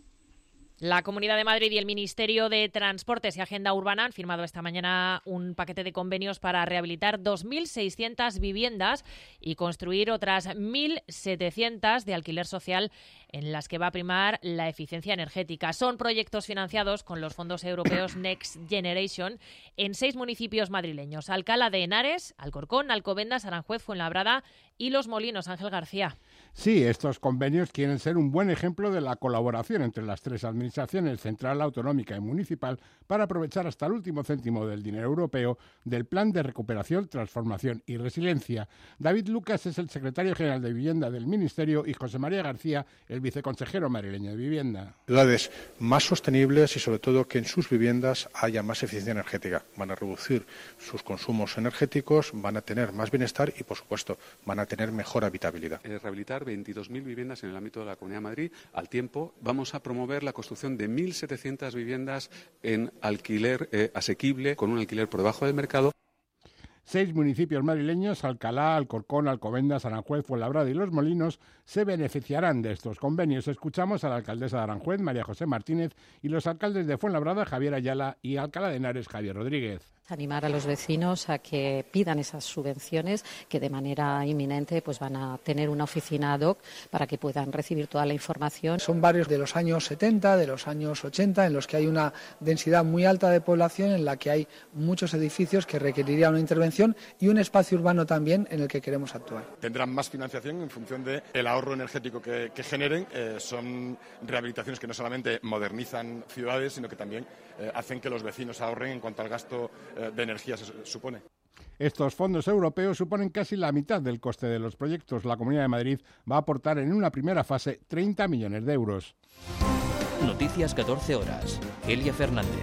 La Comunidad de Madrid y el Ministerio de Transportes y Agenda Urbana han firmado esta mañana un paquete de convenios para rehabilitar dos mil seiscientas viviendas y construir otras mil setecientas de alquiler social en las que va a primar la eficiencia energética. Son proyectos financiados con los fondos europeos Next Generation en seis municipios madrileños: Alcalá de Henares, Alcorcón, Alcobendas, Aranjuez, Fuenlabrada y Los Molinos. Ángel García. Sí, estos convenios quieren ser un buen ejemplo de la colaboración entre las tres administraciones administraciones central, autonómica y municipal para aprovechar hasta el último céntimo del dinero europeo del Plan de Recuperación, Transformación y Resiliencia. David Lucas es el secretario general de Vivienda del Ministerio y José María García, el viceconsejero madrileño de Vivienda. Ciudades más sostenibles y sobre todo que en sus viviendas haya más eficiencia energética. Van a reducir sus consumos energéticos, van a tener más bienestar y, por supuesto, van a tener mejor habitabilidad. Eh, rehabilitar veintidós mil viviendas en el ámbito de la Comunidad de Madrid. Al tiempo, vamos a promover la construcción de mil setecientas viviendas en alquiler eh, asequible, con un alquiler por debajo del mercado. Seis municipios madrileños, Alcalá, Alcorcón, Alcobendas, Aranjuez, Fuenlabrada y Los Molinos, se beneficiarán de estos convenios. Escuchamos a la alcaldesa de Aranjuez, María José Martínez, y los alcaldes de Fuenlabrada, Javier Ayala, y Alcalá de Henares, Javier Rodríguez. Animar a los vecinos a que pidan esas subvenciones, que de manera inminente pues van a tener una oficina ad hoc para que puedan recibir toda la información. Son barrios de los años setenta, de los años ochenta, en los que hay una densidad muy alta de población, en la que hay muchos edificios que requerirían una intervención y un espacio urbano también en el que queremos actuar. Tendrán más financiación en función del ahorro energético que, que generen. Eh, son rehabilitaciones que no solamente modernizan ciudades, sino que también eh, hacen que los vecinos ahorren en cuanto al gasto de energía se supone. Estos fondos europeos suponen casi la mitad del coste de los proyectos. La Comunidad de Madrid va a aportar en una primera fase treinta millones de euros. Noticias catorce horas. Elia Fernández.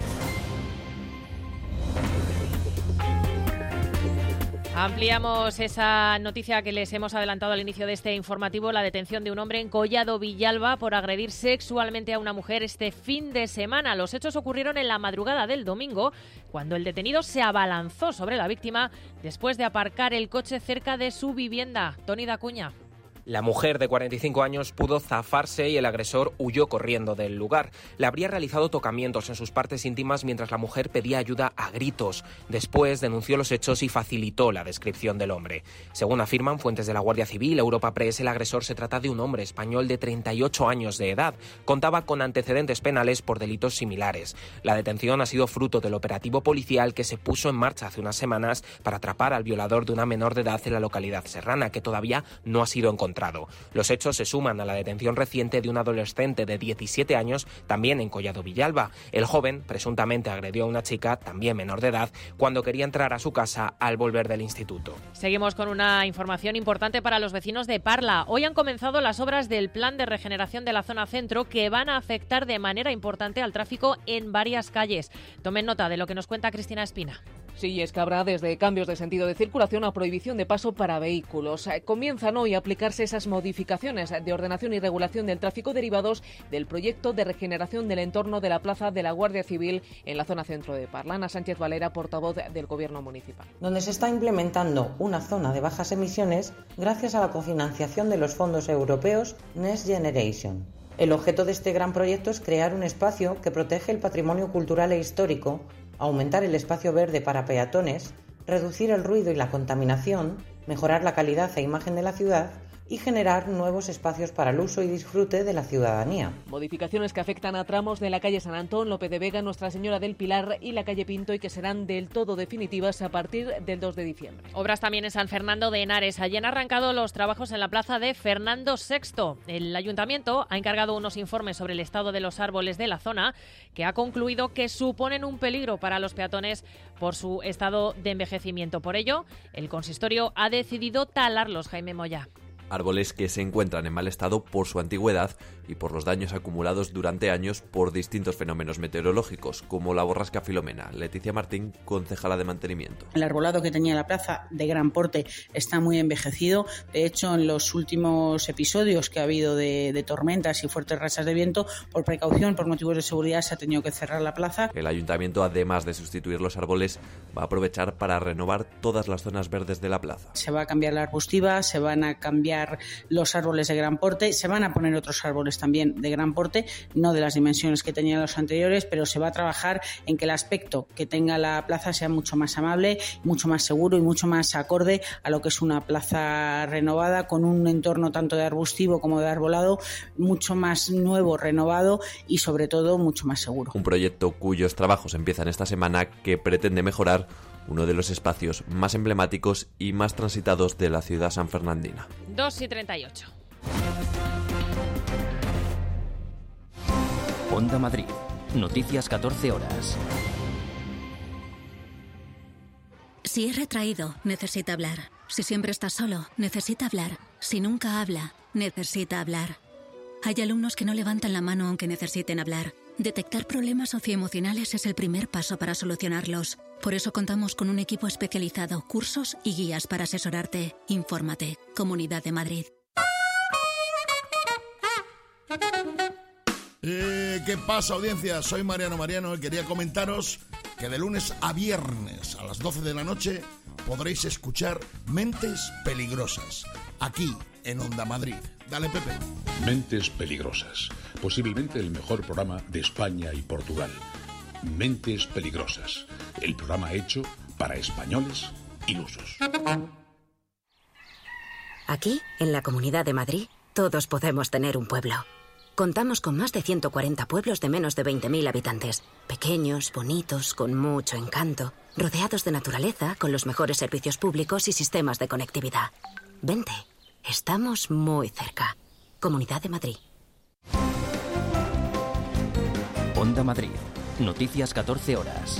Ampliamos esa noticia que les hemos adelantado al inicio de este informativo, la detención de un hombre en Collado Villalba por agredir sexualmente a una mujer este fin de semana. Los hechos ocurrieron en la madrugada del domingo, cuando el detenido se abalanzó sobre la víctima después de aparcar el coche cerca de su vivienda. Toni Dacuña. La mujer de cuarenta y cinco años pudo zafarse y el agresor huyó corriendo del lugar. Le habría realizado tocamientos en sus partes íntimas mientras la mujer pedía ayuda a gritos. Después denunció los hechos y facilitó la descripción del hombre. Según afirman fuentes de la Guardia Civil, Europa Press, el agresor se trata de un hombre español de treinta y ocho años de edad. Contaba con antecedentes penales por delitos similares. La detención ha sido fruto del operativo policial que se puso en marcha hace unas semanas para atrapar al violador de una menor de edad en la localidad serrana, que todavía no ha sido encontrado. Los hechos se suman a la detención reciente de un adolescente de diecisiete años, también en Collado Villalba. El joven presuntamente agredió a una chica, también menor de edad, cuando quería entrar a su casa al volver del instituto. Seguimos con una información importante para los vecinos de Parla. Hoy han comenzado las obras del plan de regeneración de la zona centro, que van a afectar de manera importante al tráfico en varias calles. Tomen nota de lo que nos cuenta Cristina Espina. Sí, es que habrá desde cambios de sentido de circulación a prohibición de paso para vehículos. Comienzan hoy a aplicarse esas modificaciones de ordenación y regulación del tráfico derivados del proyecto de regeneración del entorno de la Plaza de la Guardia Civil en la zona centro de Parla. Ana Sánchez Valera, portavoz del Gobierno municipal. Donde se está implementando una zona de bajas emisiones gracias a la cofinanciación de los fondos europeos Next Generation. El objeto de este gran proyecto es crear un espacio que protege el patrimonio cultural e histórico, aumentar el espacio verde para peatones, reducir el ruido y la contaminación, mejorar la calidad e imagen de la ciudad y generar nuevos espacios para el uso y disfrute de la ciudadanía. Modificaciones que afectan a tramos de la calle San Antón, Lope de Vega, Nuestra Señora del Pilar y la calle Pinto, y que serán del todo definitivas a partir del dos de diciembre. Obras también en San Fernando de Henares. Allí han arrancado los trabajos en la plaza de Fernando sexto. El ayuntamiento ha encargado unos informes sobre el estado de los árboles de la zona, que ha concluido que suponen un peligro para los peatones por su estado de envejecimiento. Por ello, el consistorio ha decidido talarlos. Jaime Moya. Árboles que se encuentran en mal estado por su antigüedad y por los daños acumulados durante años por distintos fenómenos meteorológicos, como la borrasca Filomena. Leticia Martín, concejala de mantenimiento. El arbolado que tenía la plaza, de gran porte, está muy envejecido. De hecho, en los últimos episodios que ha habido de, de tormentas y fuertes rachas de viento, por precaución, por motivos de seguridad, se ha tenido que cerrar la plaza. El ayuntamiento, además de sustituir los árboles, va a aprovechar para renovar todas las zonas verdes de la plaza. Se va a cambiar la arbustiva, se van a cambiar los árboles de gran porte, se van a poner otros árboles también de gran porte, no de las dimensiones que tenían los anteriores, pero se va a trabajar en que el aspecto que tenga la plaza sea mucho más amable, mucho más seguro y mucho más acorde a lo que es una plaza renovada, con un entorno tanto de arbustivo como de arbolado mucho más nuevo, renovado y sobre todo mucho más seguro. Un proyecto cuyos trabajos empiezan esta semana, que pretende mejorar uno de los espacios más emblemáticos y más transitados de la ciudad sanfernandina. dos y treinta y ocho. Onda Madrid. Noticias catorce horas. Si es retraído, necesita hablar. Si siempre está solo, necesita hablar. Si nunca habla, necesita hablar. Hay alumnos que no levantan la mano aunque necesiten hablar. Detectar problemas socioemocionales es el primer paso para solucionarlos. Por eso contamos con un equipo especializado, cursos y guías para asesorarte. Infórmate. Comunidad de Madrid. Eh, ¿Qué pasa, audiencia? Soy Mariano Mariano y quería comentaros que de lunes a viernes a las doce de la noche podréis escuchar Mentes Peligrosas, aquí en Onda Madrid. Dale, Pepe. Mentes Peligrosas, posiblemente el mejor programa de España y Portugal. Mentes Peligrosas, el programa hecho para españoles ilusos. Aquí, en la Comunidad de Madrid, todos podemos tener un pueblo. Contamos con más de ciento cuarenta pueblos de menos de veinte mil habitantes. Pequeños, bonitos, con mucho encanto. Rodeados de naturaleza, con los mejores servicios públicos y sistemas de conectividad. Vente, estamos muy cerca. Comunidad de Madrid. Onda Madrid. Noticias catorce horas.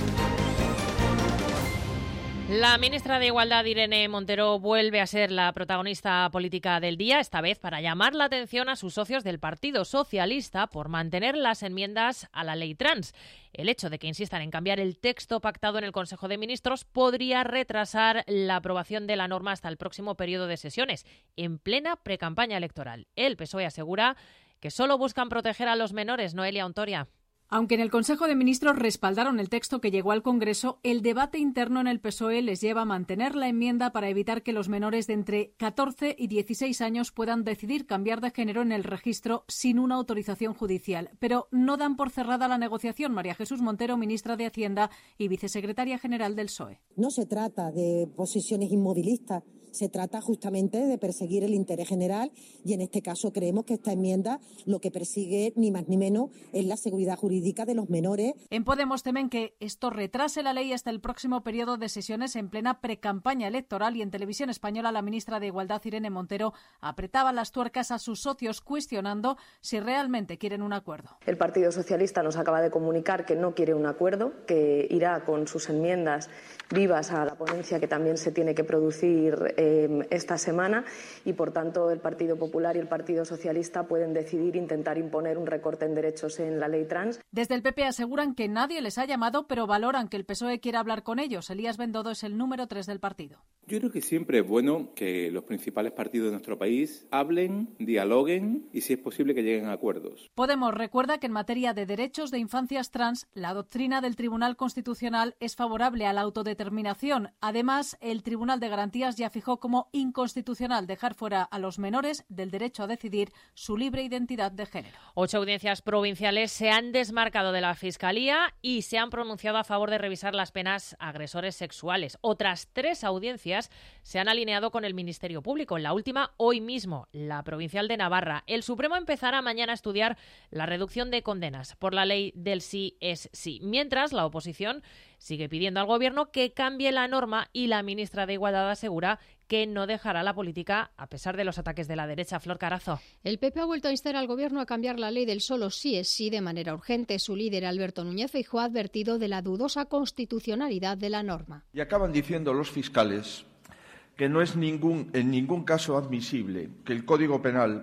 La ministra de Igualdad, Irene Montero, vuelve a ser la protagonista política del día, esta vez para llamar la atención a sus socios del Partido Socialista por mantener las enmiendas a la ley trans. El hecho de que insistan en cambiar el texto pactado en el Consejo de Ministros podría retrasar la aprobación de la norma hasta el próximo periodo de sesiones, en plena precampaña electoral. El P S O E asegura que solo buscan proteger a los menores. Noelia Ontoria. Aunque en el Consejo de Ministros respaldaron el texto que llegó al Congreso, el debate interno en el P S O E les lleva a mantener la enmienda para evitar que los menores de entre catorce y dieciséis años puedan decidir cambiar de género en el registro sin una autorización judicial. Pero no dan por cerrada la negociación. María Jesús Montero, ministra de Hacienda y vicesecretaria general del P S O E. No se trata de posiciones inmovilistas. Se trata justamente de perseguir el interés general y en este caso creemos que esta enmienda lo que persigue ni más ni menos es la seguridad jurídica de los menores. En Podemos temen que esto retrase la ley hasta el próximo periodo de sesiones en plena precampaña electoral y en Televisión Española la ministra de Igualdad, Irene Montero, apretaba las tuercas a sus socios cuestionando si realmente quieren un acuerdo. El Partido Socialista nos acaba de comunicar que no quiere un acuerdo, que irá con sus enmiendas vivas a la ponencia que también se tiene que producir eh, esta semana y, por tanto, el Partido Popular y el Partido Socialista pueden decidir intentar imponer un recorte en derechos en la ley trans. Desde el P P aseguran que nadie les ha llamado, pero valoran que el P S O E quiera hablar con ellos. Elías Bendodo es el número tres del partido. Yo creo que siempre es bueno que los principales partidos de nuestro país hablen, dialoguen y, si es posible, que lleguen a acuerdos. Podemos recuerda que en materia de derechos de infancias trans, la doctrina del Tribunal Constitucional es favorable a la autodeterminación. Además, el Tribunal de Garantías ya fijó como inconstitucional dejar fuera a los menores del derecho a decidir su libre identidad de género. Ocho audiencias provinciales se han desmarcado de la Fiscalía y se han pronunciado a favor de revisar las penas a agresores sexuales. Otras tres audiencias se han alineado con el Ministerio Público. La última, hoy mismo, la provincial de Navarra. El Supremo empezará mañana a estudiar la reducción de condenas por la ley del sí es sí. Mientras, la oposición sigue pidiendo al Gobierno que cambie la norma y la ministra de Igualdad asegura que no dejará la política a pesar de los ataques de la derecha. Flor Carazo. El P P ha vuelto a instar al Gobierno a cambiar la ley del solo sí es sí de manera urgente. Su líder, Alberto Núñez Feijóo, ha advertido de la dudosa constitucionalidad de la norma. Y acaban diciendo los fiscales que no es ningún, en ningún caso admisible que el Código Penal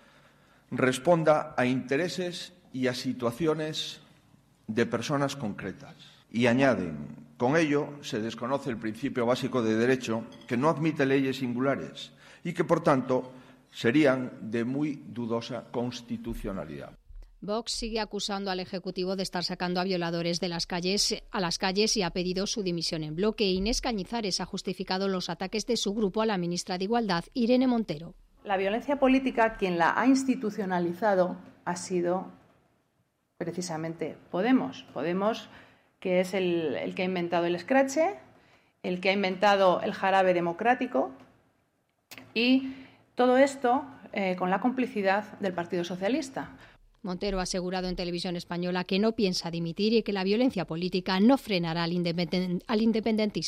responda a intereses y a situaciones de personas concretas. Y añaden, con ello se desconoce el principio básico de derecho que no admite leyes singulares y que, por tanto, serían de muy dudosa constitucionalidad. Vox sigue acusando al Ejecutivo de estar sacando a violadores de las calles a las calles y ha pedido su dimisión en bloque. Inés Cañizares ha justificado los ataques de su grupo a la ministra de Igualdad, Irene Montero. La violencia política, quien la ha institucionalizado ha sido precisamente Podemos. Podemos, que es el, el que ha inventado el escrache, el que ha inventado el jarabe democrático y todo esto eh, con la complicidad del Partido Socialista. Montero ha asegurado en Televisión Española que no piensa dimitir y que la violencia política no frenará al, independen- al independentismo.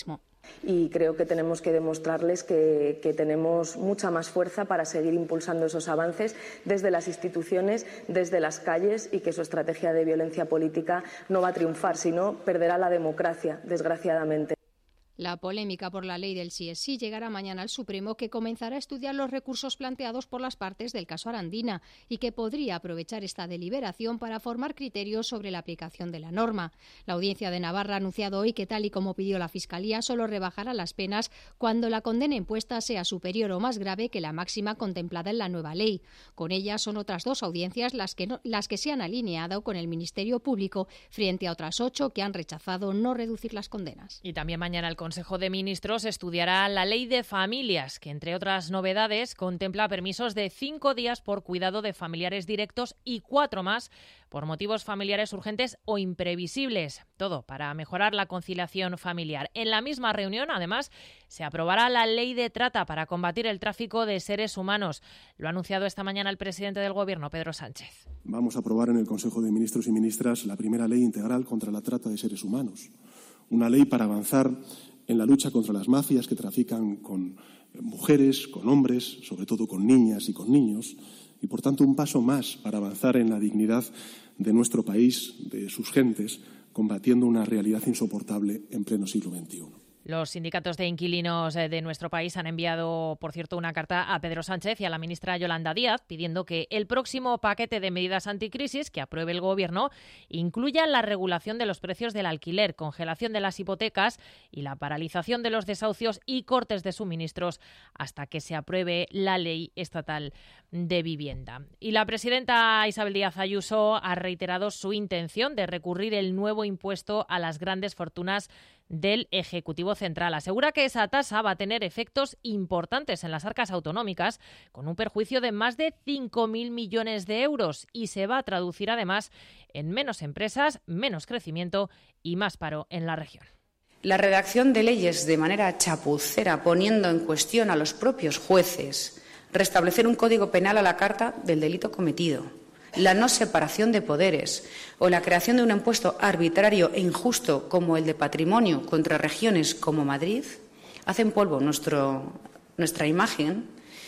Y creo que tenemos que demostrarles que, que tenemos mucha más fuerza para seguir impulsando esos avances desde las instituciones, desde las calles, y que su estrategia de violencia política no va a triunfar, sino perderá la democracia, desgraciadamente. La polémica por la ley del sí es sí llegará mañana al Supremo, que comenzará a estudiar los recursos planteados por las partes del caso Arandina y que podría aprovechar esta deliberación para formar criterios sobre la aplicación de la norma. La Audiencia de Navarra ha anunciado hoy que, tal y como pidió la Fiscalía, solo rebajará las penas cuando la condena impuesta sea superior o más grave que la máxima contemplada en la nueva ley. Con ella son otras dos audiencias las que, no, las que se han alineado con el Ministerio Público frente a otras ocho que han rechazado no reducir las condenas. Y también mañana el Consejo de Ministros estudiará la Ley de Familias, que, entre otras novedades, contempla permisos de cinco días por cuidado de familiares directos y cuatro más por motivos familiares urgentes o imprevisibles. Todo para mejorar la conciliación familiar. En la misma reunión, además, se aprobará la Ley de Trata para combatir el tráfico de seres humanos. Lo ha anunciado esta mañana el presidente del Gobierno, Pedro Sánchez. Vamos a aprobar en el Consejo de Ministros y Ministras la primera ley integral contra la trata de seres humanos. Una ley para avanzar en la lucha contra las mafias que trafican con mujeres, con hombres, sobre todo con niñas y con niños, y por tanto un paso más para avanzar en la dignidad de nuestro país, de sus gentes, combatiendo una realidad insoportable en pleno siglo veintiuno. Los sindicatos de inquilinos de nuestro país han enviado, por cierto, una carta a Pedro Sánchez y a la ministra Yolanda Díaz pidiendo que el próximo paquete de medidas anticrisis que apruebe el Gobierno incluya la regulación de los precios del alquiler, congelación de las hipotecas y la paralización de los desahucios y cortes de suministros hasta que se apruebe la ley estatal de vivienda. Y la presidenta Isabel Díaz Ayuso ha reiterado su intención de recurrir el nuevo impuesto a las grandes fortunas del Ejecutivo Central. Asegura que esa tasa va a tener efectos importantes en las arcas autonómicas, con un perjuicio de más de cinco mil millones de euros, y se va a traducir además en menos empresas, menos crecimiento y más paro en la región. La redacción de leyes de manera chapucera, poniendo en cuestión a los propios jueces, restablecer un código penal a la carta del delito cometido, la no separación de poderes o la creación de un impuesto arbitrario e injusto como el de patrimonio contra regiones como Madrid, hacen polvo nuestro, nuestra imagen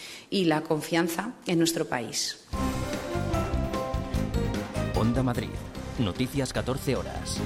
y la confianza en nuestro país. Onda Madrid. Noticias catorce horas.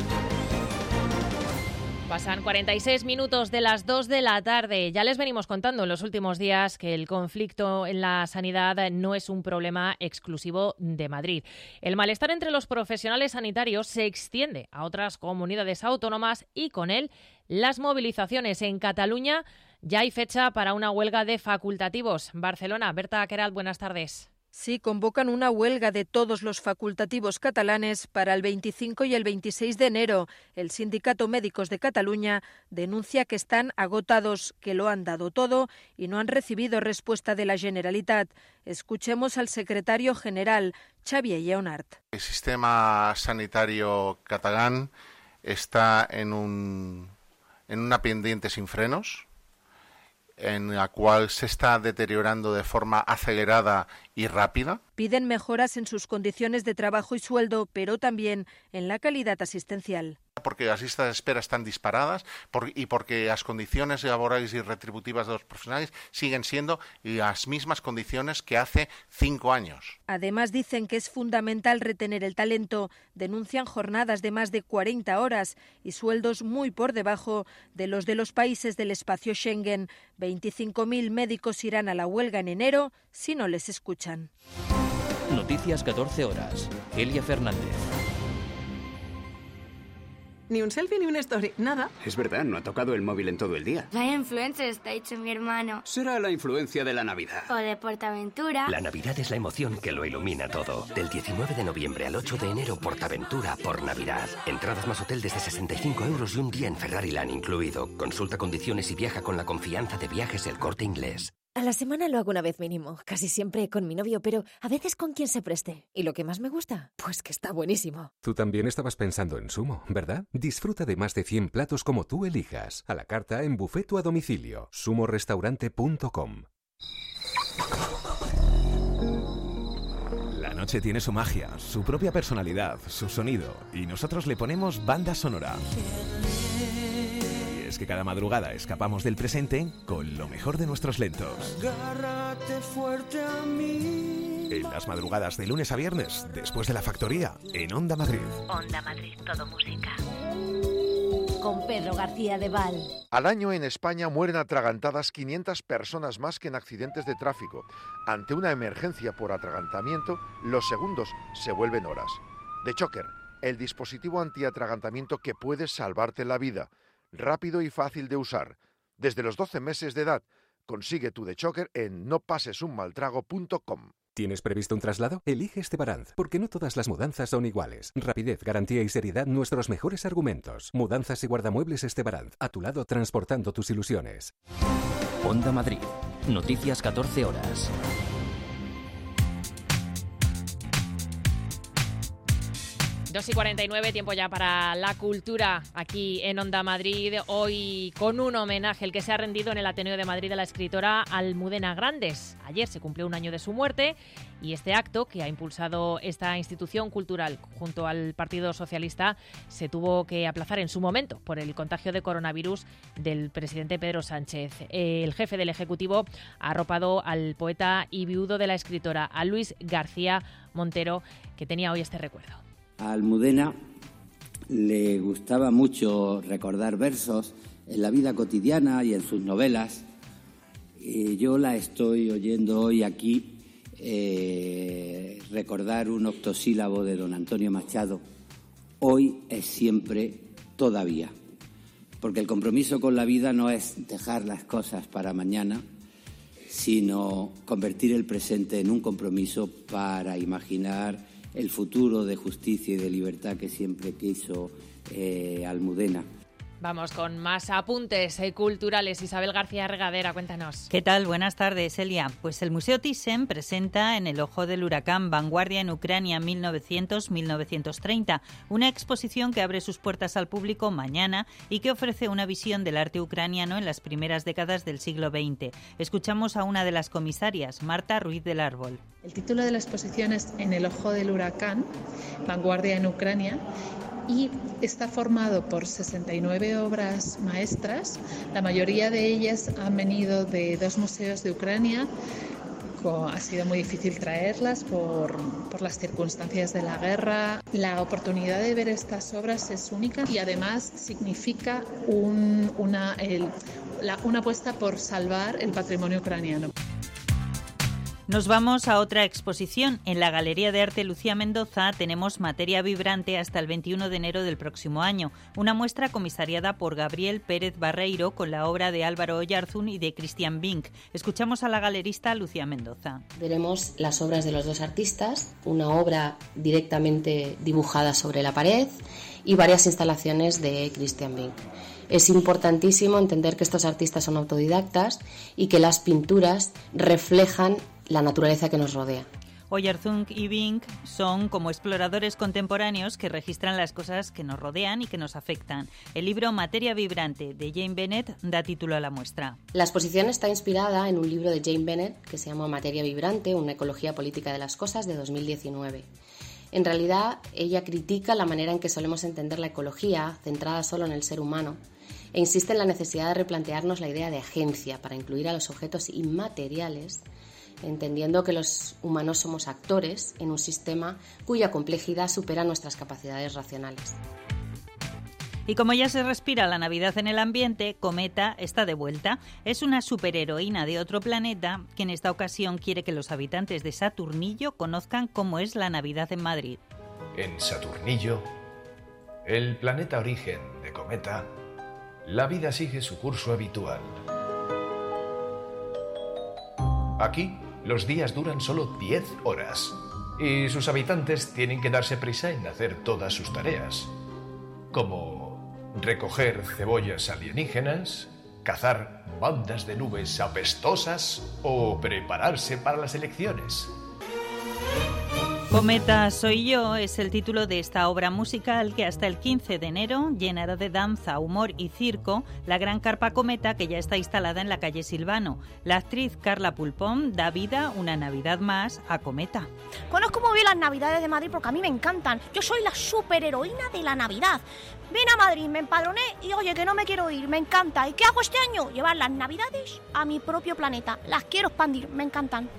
Pasan cuarenta y seis minutos de las dos de la tarde. Ya les venimos contando en los últimos días que el conflicto en la sanidad no es un problema exclusivo de Madrid. El malestar entre los profesionales sanitarios se extiende a otras comunidades autónomas y con él las movilizaciones. En Cataluña ya hay fecha para una huelga de facultativos. Barcelona, Berta Queralt, buenas tardes. Sí, convocan una huelga de todos los facultativos catalanes para el veinticinco y el veintiséis de enero. El Sindicato Médicos de Cataluña denuncia que están agotados, que lo han dado todo y no han recibido respuesta de la Generalitat. Escuchemos al secretario general, Xavier Lleonart. El sistema sanitario catalán está en, un, en una pendiente sin frenos, en la cual se está deteriorando de forma acelerada y rápida. Piden mejoras en sus condiciones de trabajo y sueldo, pero también en la calidad asistencial. Porque las listas de espera están disparadas por, y porque las condiciones laborales y retributivas de los profesionales siguen siendo las mismas condiciones que hace cinco años. Además, dicen que es fundamental retener el talento. Denuncian jornadas de más de cuarenta horas y sueldos muy por debajo de los de los países del espacio Schengen. veinticinco mil médicos irán a la huelga en enero si no les escuchan. Noticias catorce horas. Elia Fernández. Ni un selfie ni una story, nada. Es verdad, no ha tocado el móvil en todo el día. Vaya influencer, está dicho mi hermano. Será la influencia de la Navidad. O de Portaventura. La Navidad es la emoción que lo ilumina todo. Del diecinueve de noviembre al ocho de enero, Portaventura por Navidad. Entradas más hotel desde sesenta y cinco euros y un día en Ferrari Land incluido. Consulta condiciones y viaja con la confianza de Viajes El Corte Inglés. A la semana lo hago una vez mínimo, casi siempre con mi novio, pero a veces con quien se preste. ¿Y lo que más me gusta? Pues que está buenísimo. Tú también estabas pensando en Sumo, ¿verdad? Disfruta de más de cien platos como tú elijas. A la carta en buffet o a domicilio. sumo restaurante punto com. La noche tiene su magia, su propia personalidad, su sonido, y nosotros le ponemos banda sonora. es que cada madrugada escapamos del presente con lo mejor de nuestros lentos. Agárrate fuerte a mí. En las madrugadas de lunes a viernes, después de la factoría, en Onda Madrid. Onda Madrid, todo música. Con Pedro García de Val. Al año en España mueren atragantadas quinientas personas más que en accidentes de tráfico. Ante una emergencia por atragantamiento, los segundos se vuelven horas. The Choker, el dispositivo antiatragantamiento que puede salvarte la vida. Rápido y fácil de usar. Desde los doce meses de edad, consigue tu The Choker en no pases un mal trago punto com. ¿Tienes previsto un traslado? Elige Estebaranz, porque no todas las mudanzas son iguales. Rapidez, garantía y seriedad, nuestros mejores argumentos. Mudanzas y guardamuebles Estebaranz, a tu lado transportando tus ilusiones. Onda Madrid, noticias catorce horas. dos y cuarenta y nueve, tiempo ya para la cultura aquí en Onda Madrid. Hoy con un homenaje, el que se ha rendido en el Ateneo de Madrid a la escritora Almudena Grandes. Ayer se cumplió un año de su muerte y este acto que ha impulsado esta institución cultural junto al Partido Socialista se tuvo que aplazar en su momento por el contagio de coronavirus del presidente Pedro Sánchez. El jefe del Ejecutivo ha arropado al poeta y viudo de la escritora, a Luis García Montero, que tenía hoy este recuerdo. A Almudena le gustaba mucho recordar versos en la vida cotidiana y en sus novelas. Y yo la estoy oyendo hoy aquí eh, recordar un octosílabo de don Antonio Machado. Hoy es siempre todavía. Porque el compromiso con la vida no es dejar las cosas para mañana, sino convertir el presente en un compromiso para imaginar el futuro de justicia y de libertad que siempre quiso eh, Almudena. Vamos con más apuntes eh, culturales. Isabel García Regadera, cuéntanos. ¿Qué tal? Buenas tardes, Elia. Pues el Museo Thyssen presenta En el ojo del huracán, Vanguardia en Ucrania mil novecientos a mil novecientos treinta, una exposición que abre sus puertas al público mañana y que ofrece una visión del arte ucraniano en las primeras décadas del siglo veinte. Escuchamos a una de las comisarias, Marta Ruiz del Árbol. El título de la exposición es En el ojo del huracán, Vanguardia en Ucrania, y está formado por sesenta y nueve obras maestras. La mayoría de ellas han venido de dos museos de Ucrania. Ha sido muy difícil traerlas por, por las circunstancias de la guerra. La oportunidad de ver estas obras es única y además significa un, una, el, la, una apuesta por salvar el patrimonio ucraniano. Nos vamos a otra exposición. En la Galería de Arte Lucía Mendoza tenemos Materia Vibrante hasta el veintiuno de enero del próximo año, una muestra comisariada por Gabriel Pérez Barreiro con la obra de Álvaro Oyarzún y de Christian Bink. Escuchamos a la galerista Lucía Mendoza. Veremos las obras de los dos artistas, una obra directamente dibujada sobre la pared y varias instalaciones de Christian Bink. Es importantísimo entender que estos artistas son autodidactas y que las pinturas reflejan la naturaleza que nos rodea. Oyarzún y Bink son como exploradores contemporáneos que registran las cosas que nos rodean y que nos afectan. El libro Materia Vibrante de Jane Bennett da título a la muestra. La exposición está inspirada en un libro de Jane Bennett que se llama Materia Vibrante, una ecología política de las cosas, de dos mil diecinueve. En realidad, ella critica la manera en que solemos entender la ecología, centrada solo en el ser humano, e insiste en la necesidad de replantearnos la idea de agencia para incluir a los objetos inmateriales, entendiendo que los humanos somos actores en un sistema cuya complejidad supera nuestras capacidades racionales. Y como ya se respira la Navidad en el ambiente, Cometa está de vuelta. Es una superheroína de otro planeta que en esta ocasión quiere que los habitantes de Saturnillo conozcan cómo es la Navidad en Madrid. En Saturnillo, el planeta origen de Cometa, la vida sigue su curso habitual. Aquí, los días duran solo diez horas y sus habitantes tienen que darse prisa en hacer todas sus tareas, como recoger cebollas alienígenas, cazar bandas de nubes apestosas o prepararse para las elecciones. Cometa soy yo es el título de esta obra musical que hasta el quince de enero llenará de danza, humor y circo la gran carpa Cometa que ya está instalada en la calle Silvano. La actriz Carla Pulpón da vida una Navidad más a Cometa. Conozco muy bien las Navidades de Madrid porque a mí me encantan. Yo soy la superheroína de la Navidad. Vine a Madrid, me empadroné y oye que no me quiero ir, me encanta. ¿Y qué hago este año? Llevar las Navidades a mi propio planeta. Las quiero expandir, me encantan.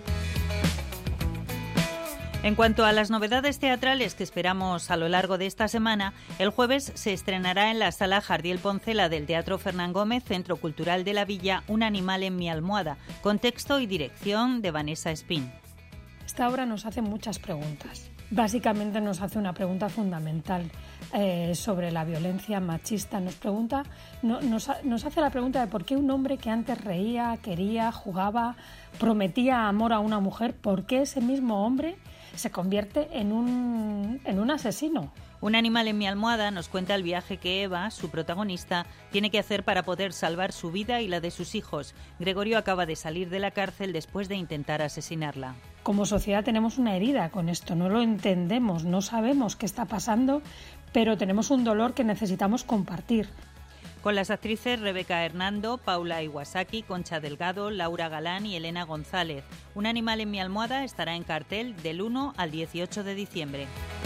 En cuanto a las novedades teatrales que esperamos a lo largo de esta semana, el jueves se estrenará en la Sala Jardiel Poncela del Teatro Fernán Gómez, Centro Cultural de la Villa, Un animal en mi almohada, con texto y dirección de Vanessa Espín. Esta obra nos hace muchas preguntas. Básicamente nos hace una pregunta fundamental eh, sobre la violencia machista. Nos pregunta, no, nos, nos hace la pregunta de por qué un hombre que antes reía, quería, jugaba, prometía amor a una mujer, ¿por qué ese mismo hombre se convierte en un, en un asesino? Un animal en mi almohada nos cuenta el viaje que Eva, su protagonista, tiene que hacer para poder salvar su vida y la de sus hijos. Gregorio acaba de salir de la cárcel después de intentar asesinarla. Como sociedad tenemos una herida con esto, no lo entendemos, no sabemos qué está pasando, pero tenemos un dolor que necesitamos compartir. Con las actrices Rebeca Hernando, Paula Iwasaki, Concha Delgado, Laura Galán y Elena González. Un animal en mi almohada estará en cartel del uno al dieciocho de diciembre.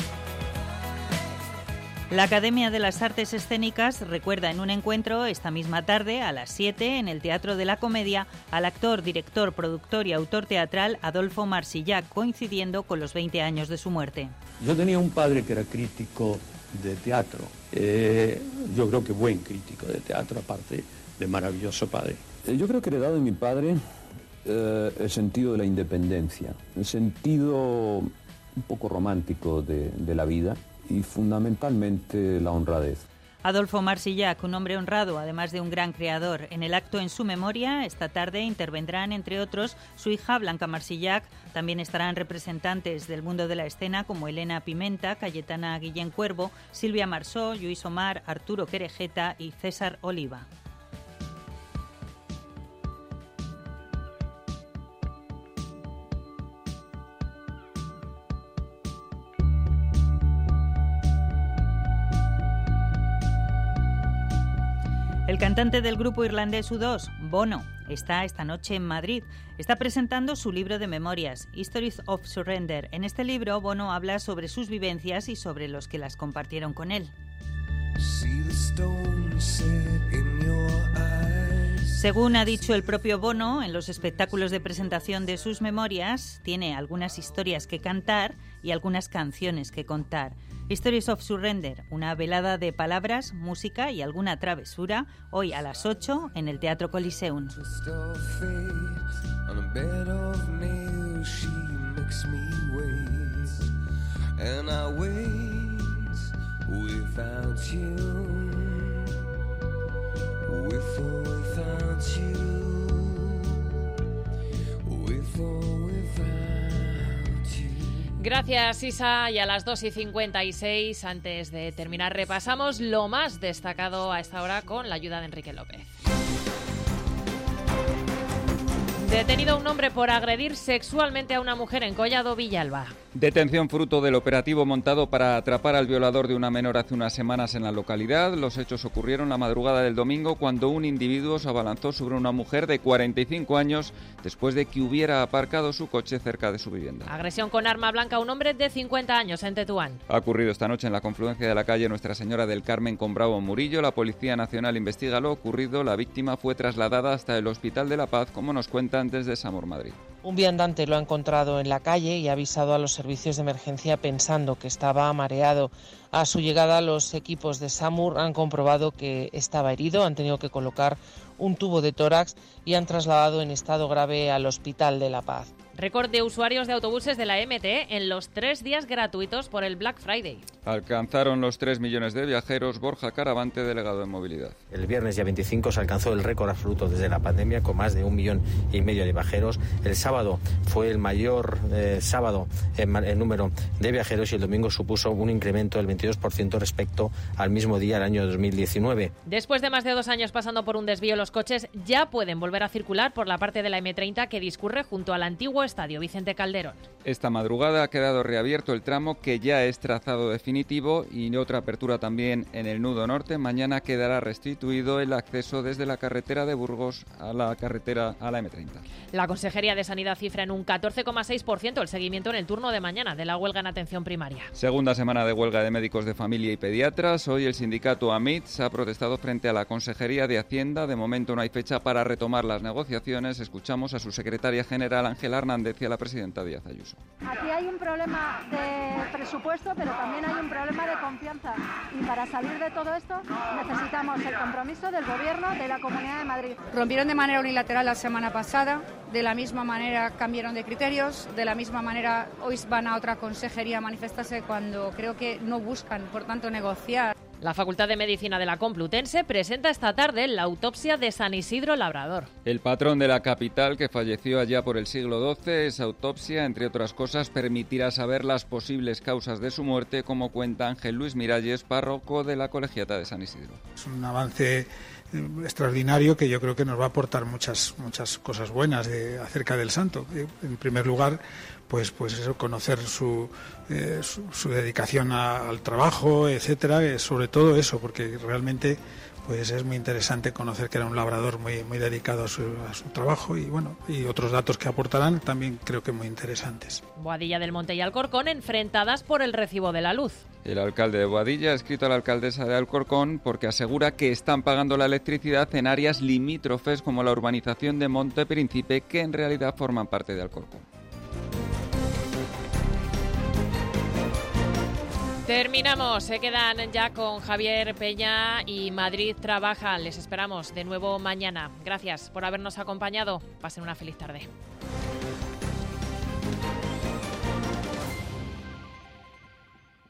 La Academia de las Artes Escénicas recuerda en un encuentro esta misma tarde a las siete en el Teatro de la Comedia al actor, director, productor y autor teatral Adolfo Marsillac, coincidiendo con los veinte años de su muerte. Yo tenía un padre que era crítico de teatro, eh, yo creo que buen crítico de teatro, aparte de maravilloso padre. Yo creo que he heredado de mi padre eh, el sentido de la independencia, el sentido un poco romántico de, de la vida y fundamentalmente la honradez. Adolfo Marsillac, un hombre honrado, además de un gran creador. En el acto en su memoria, esta tarde intervendrán, entre otros, su hija Blanca Marsillac. También estarán representantes del mundo de la escena como Elena Pimenta, Cayetana Guillén Cuervo, Silvia Marsó, Lluís Omar, Arturo Querejeta y César Oliva. El cantante del grupo irlandés U dos, Bono, está esta noche en Madrid. Está presentando su libro de memorias, Histories of Surrender. En este libro, Bono habla sobre sus vivencias y sobre los que las compartieron con él. Según ha dicho el propio Bono, en los espectáculos de presentación de sus memorias, tiene algunas historias que cantar y algunas canciones que contar. Histories of Surrender, una velada de palabras, música y alguna travesura, hoy a las ocho en el Teatro Coliseum. Gracias, Isa. Y a las dos y cincuenta y seis, antes de terminar, repasamos lo más destacado a esta hora con la ayuda de Enrique López. Detenido un hombre por agredir sexualmente a una mujer en Collado Villalba. Detención fruto del operativo montado para atrapar al violador de una menor hace unas semanas en la localidad. Los hechos ocurrieron la madrugada del domingo cuando un individuo se abalanzó sobre una mujer de cuarenta y cinco años después de que hubiera aparcado su coche cerca de su vivienda. Agresión con arma blanca a un hombre de cincuenta años en Tetuán. Ha ocurrido esta noche en la confluencia de la calle Nuestra Señora del Carmen con Bravo Murillo. La Policía Nacional investiga lo ocurrido. La víctima fue trasladada hasta el Hospital de la Paz, como nos cuentan desde Samur Madrid. Un viandante lo ha encontrado en la calle y ha avisado a los servicios de emergencia pensando que estaba mareado. A su llegada, los equipos de SAMUR han comprobado que estaba herido, han tenido que colocar un tubo de tórax y han trasladado en estado grave al Hospital de la Paz. Récord de usuarios de autobuses de la M T en los tres días gratuitos por el Black Friday. Alcanzaron los tres millones de viajeros. Borja Caravante, delegado de movilidad. El viernes día veinticinco se alcanzó el récord absoluto desde la pandemia con más de un millón y medio de viajeros. El sábado fue el mayor eh, sábado en, en número de viajeros y el domingo supuso un incremento del veintidós por ciento respecto al mismo día del año dos mil diecinueve. Después de más de dos años pasando por un desvío, los coches ya pueden volver a circular por la parte de la M treinta que discurre junto al antiguo nuevo estadio Vicente Calderón. Esta madrugada ha quedado reabierto el tramo que ya es trazado definitivo y otra apertura también en el nudo norte. Mañana quedará restituido el acceso desde la carretera de Burgos a la carretera a la eme treinta. La Consejería de Sanidad cifra en un catorce coma seis por ciento el seguimiento en el turno de mañana de la huelga en atención primaria. Segunda semana de huelga de médicos de familia y pediatras. Hoy el sindicato AMITS ha protestado frente a la Consejería de Hacienda. De momento no hay fecha para retomar las negociaciones. Escuchamos a su secretaria general Ángela Hernández y a la presidenta Díaz Ayuso. Aquí hay un problema de presupuesto, pero también hay un problema de confianza. Y para salir de todo esto necesitamos el compromiso del Gobierno de la Comunidad de Madrid. Rompieron de manera unilateral la semana pasada, de la misma manera cambiaron de criterios, de la misma manera hoy van a otra consejería a manifestarse cuando creo que no buscan, por tanto, negociar. La Facultad de Medicina de la Complutense presenta esta tarde la autopsia de San Isidro Labrador. El patrón de la capital, que falleció allá por el siglo doce, esa autopsia, entre otras cosas, permitirá saber las posibles causas de su muerte, como cuenta Ángel Luis Miralles, párroco de la Colegiata de San Isidro. Es un avance extraordinario que yo creo que nos va a aportar muchas muchas cosas buenas de, acerca del santo. En primer lugar, pues pues eso, conocer su, eh, su, su dedicación a, al trabajo, etcétera, eh, sobre todo eso, porque realmente pues es muy interesante conocer que era un labrador muy muy dedicado a su, a su trabajo y bueno, y otros datos que aportarán también creo que muy interesantes. Boadilla del Monte y Alcorcón enfrentadas por el recibo de la luz. El alcalde de Boadilla ha escrito a la alcaldesa de Alcorcón porque asegura que están pagando la electricidad en áreas limítrofes como la urbanización de Monte Príncipe, que en realidad forman parte de Alcorcón. Terminamos, se quedan ya con Javier Peña y Madrid Trabaja. Les esperamos de nuevo mañana. Gracias por habernos acompañado. Pasen una feliz tarde.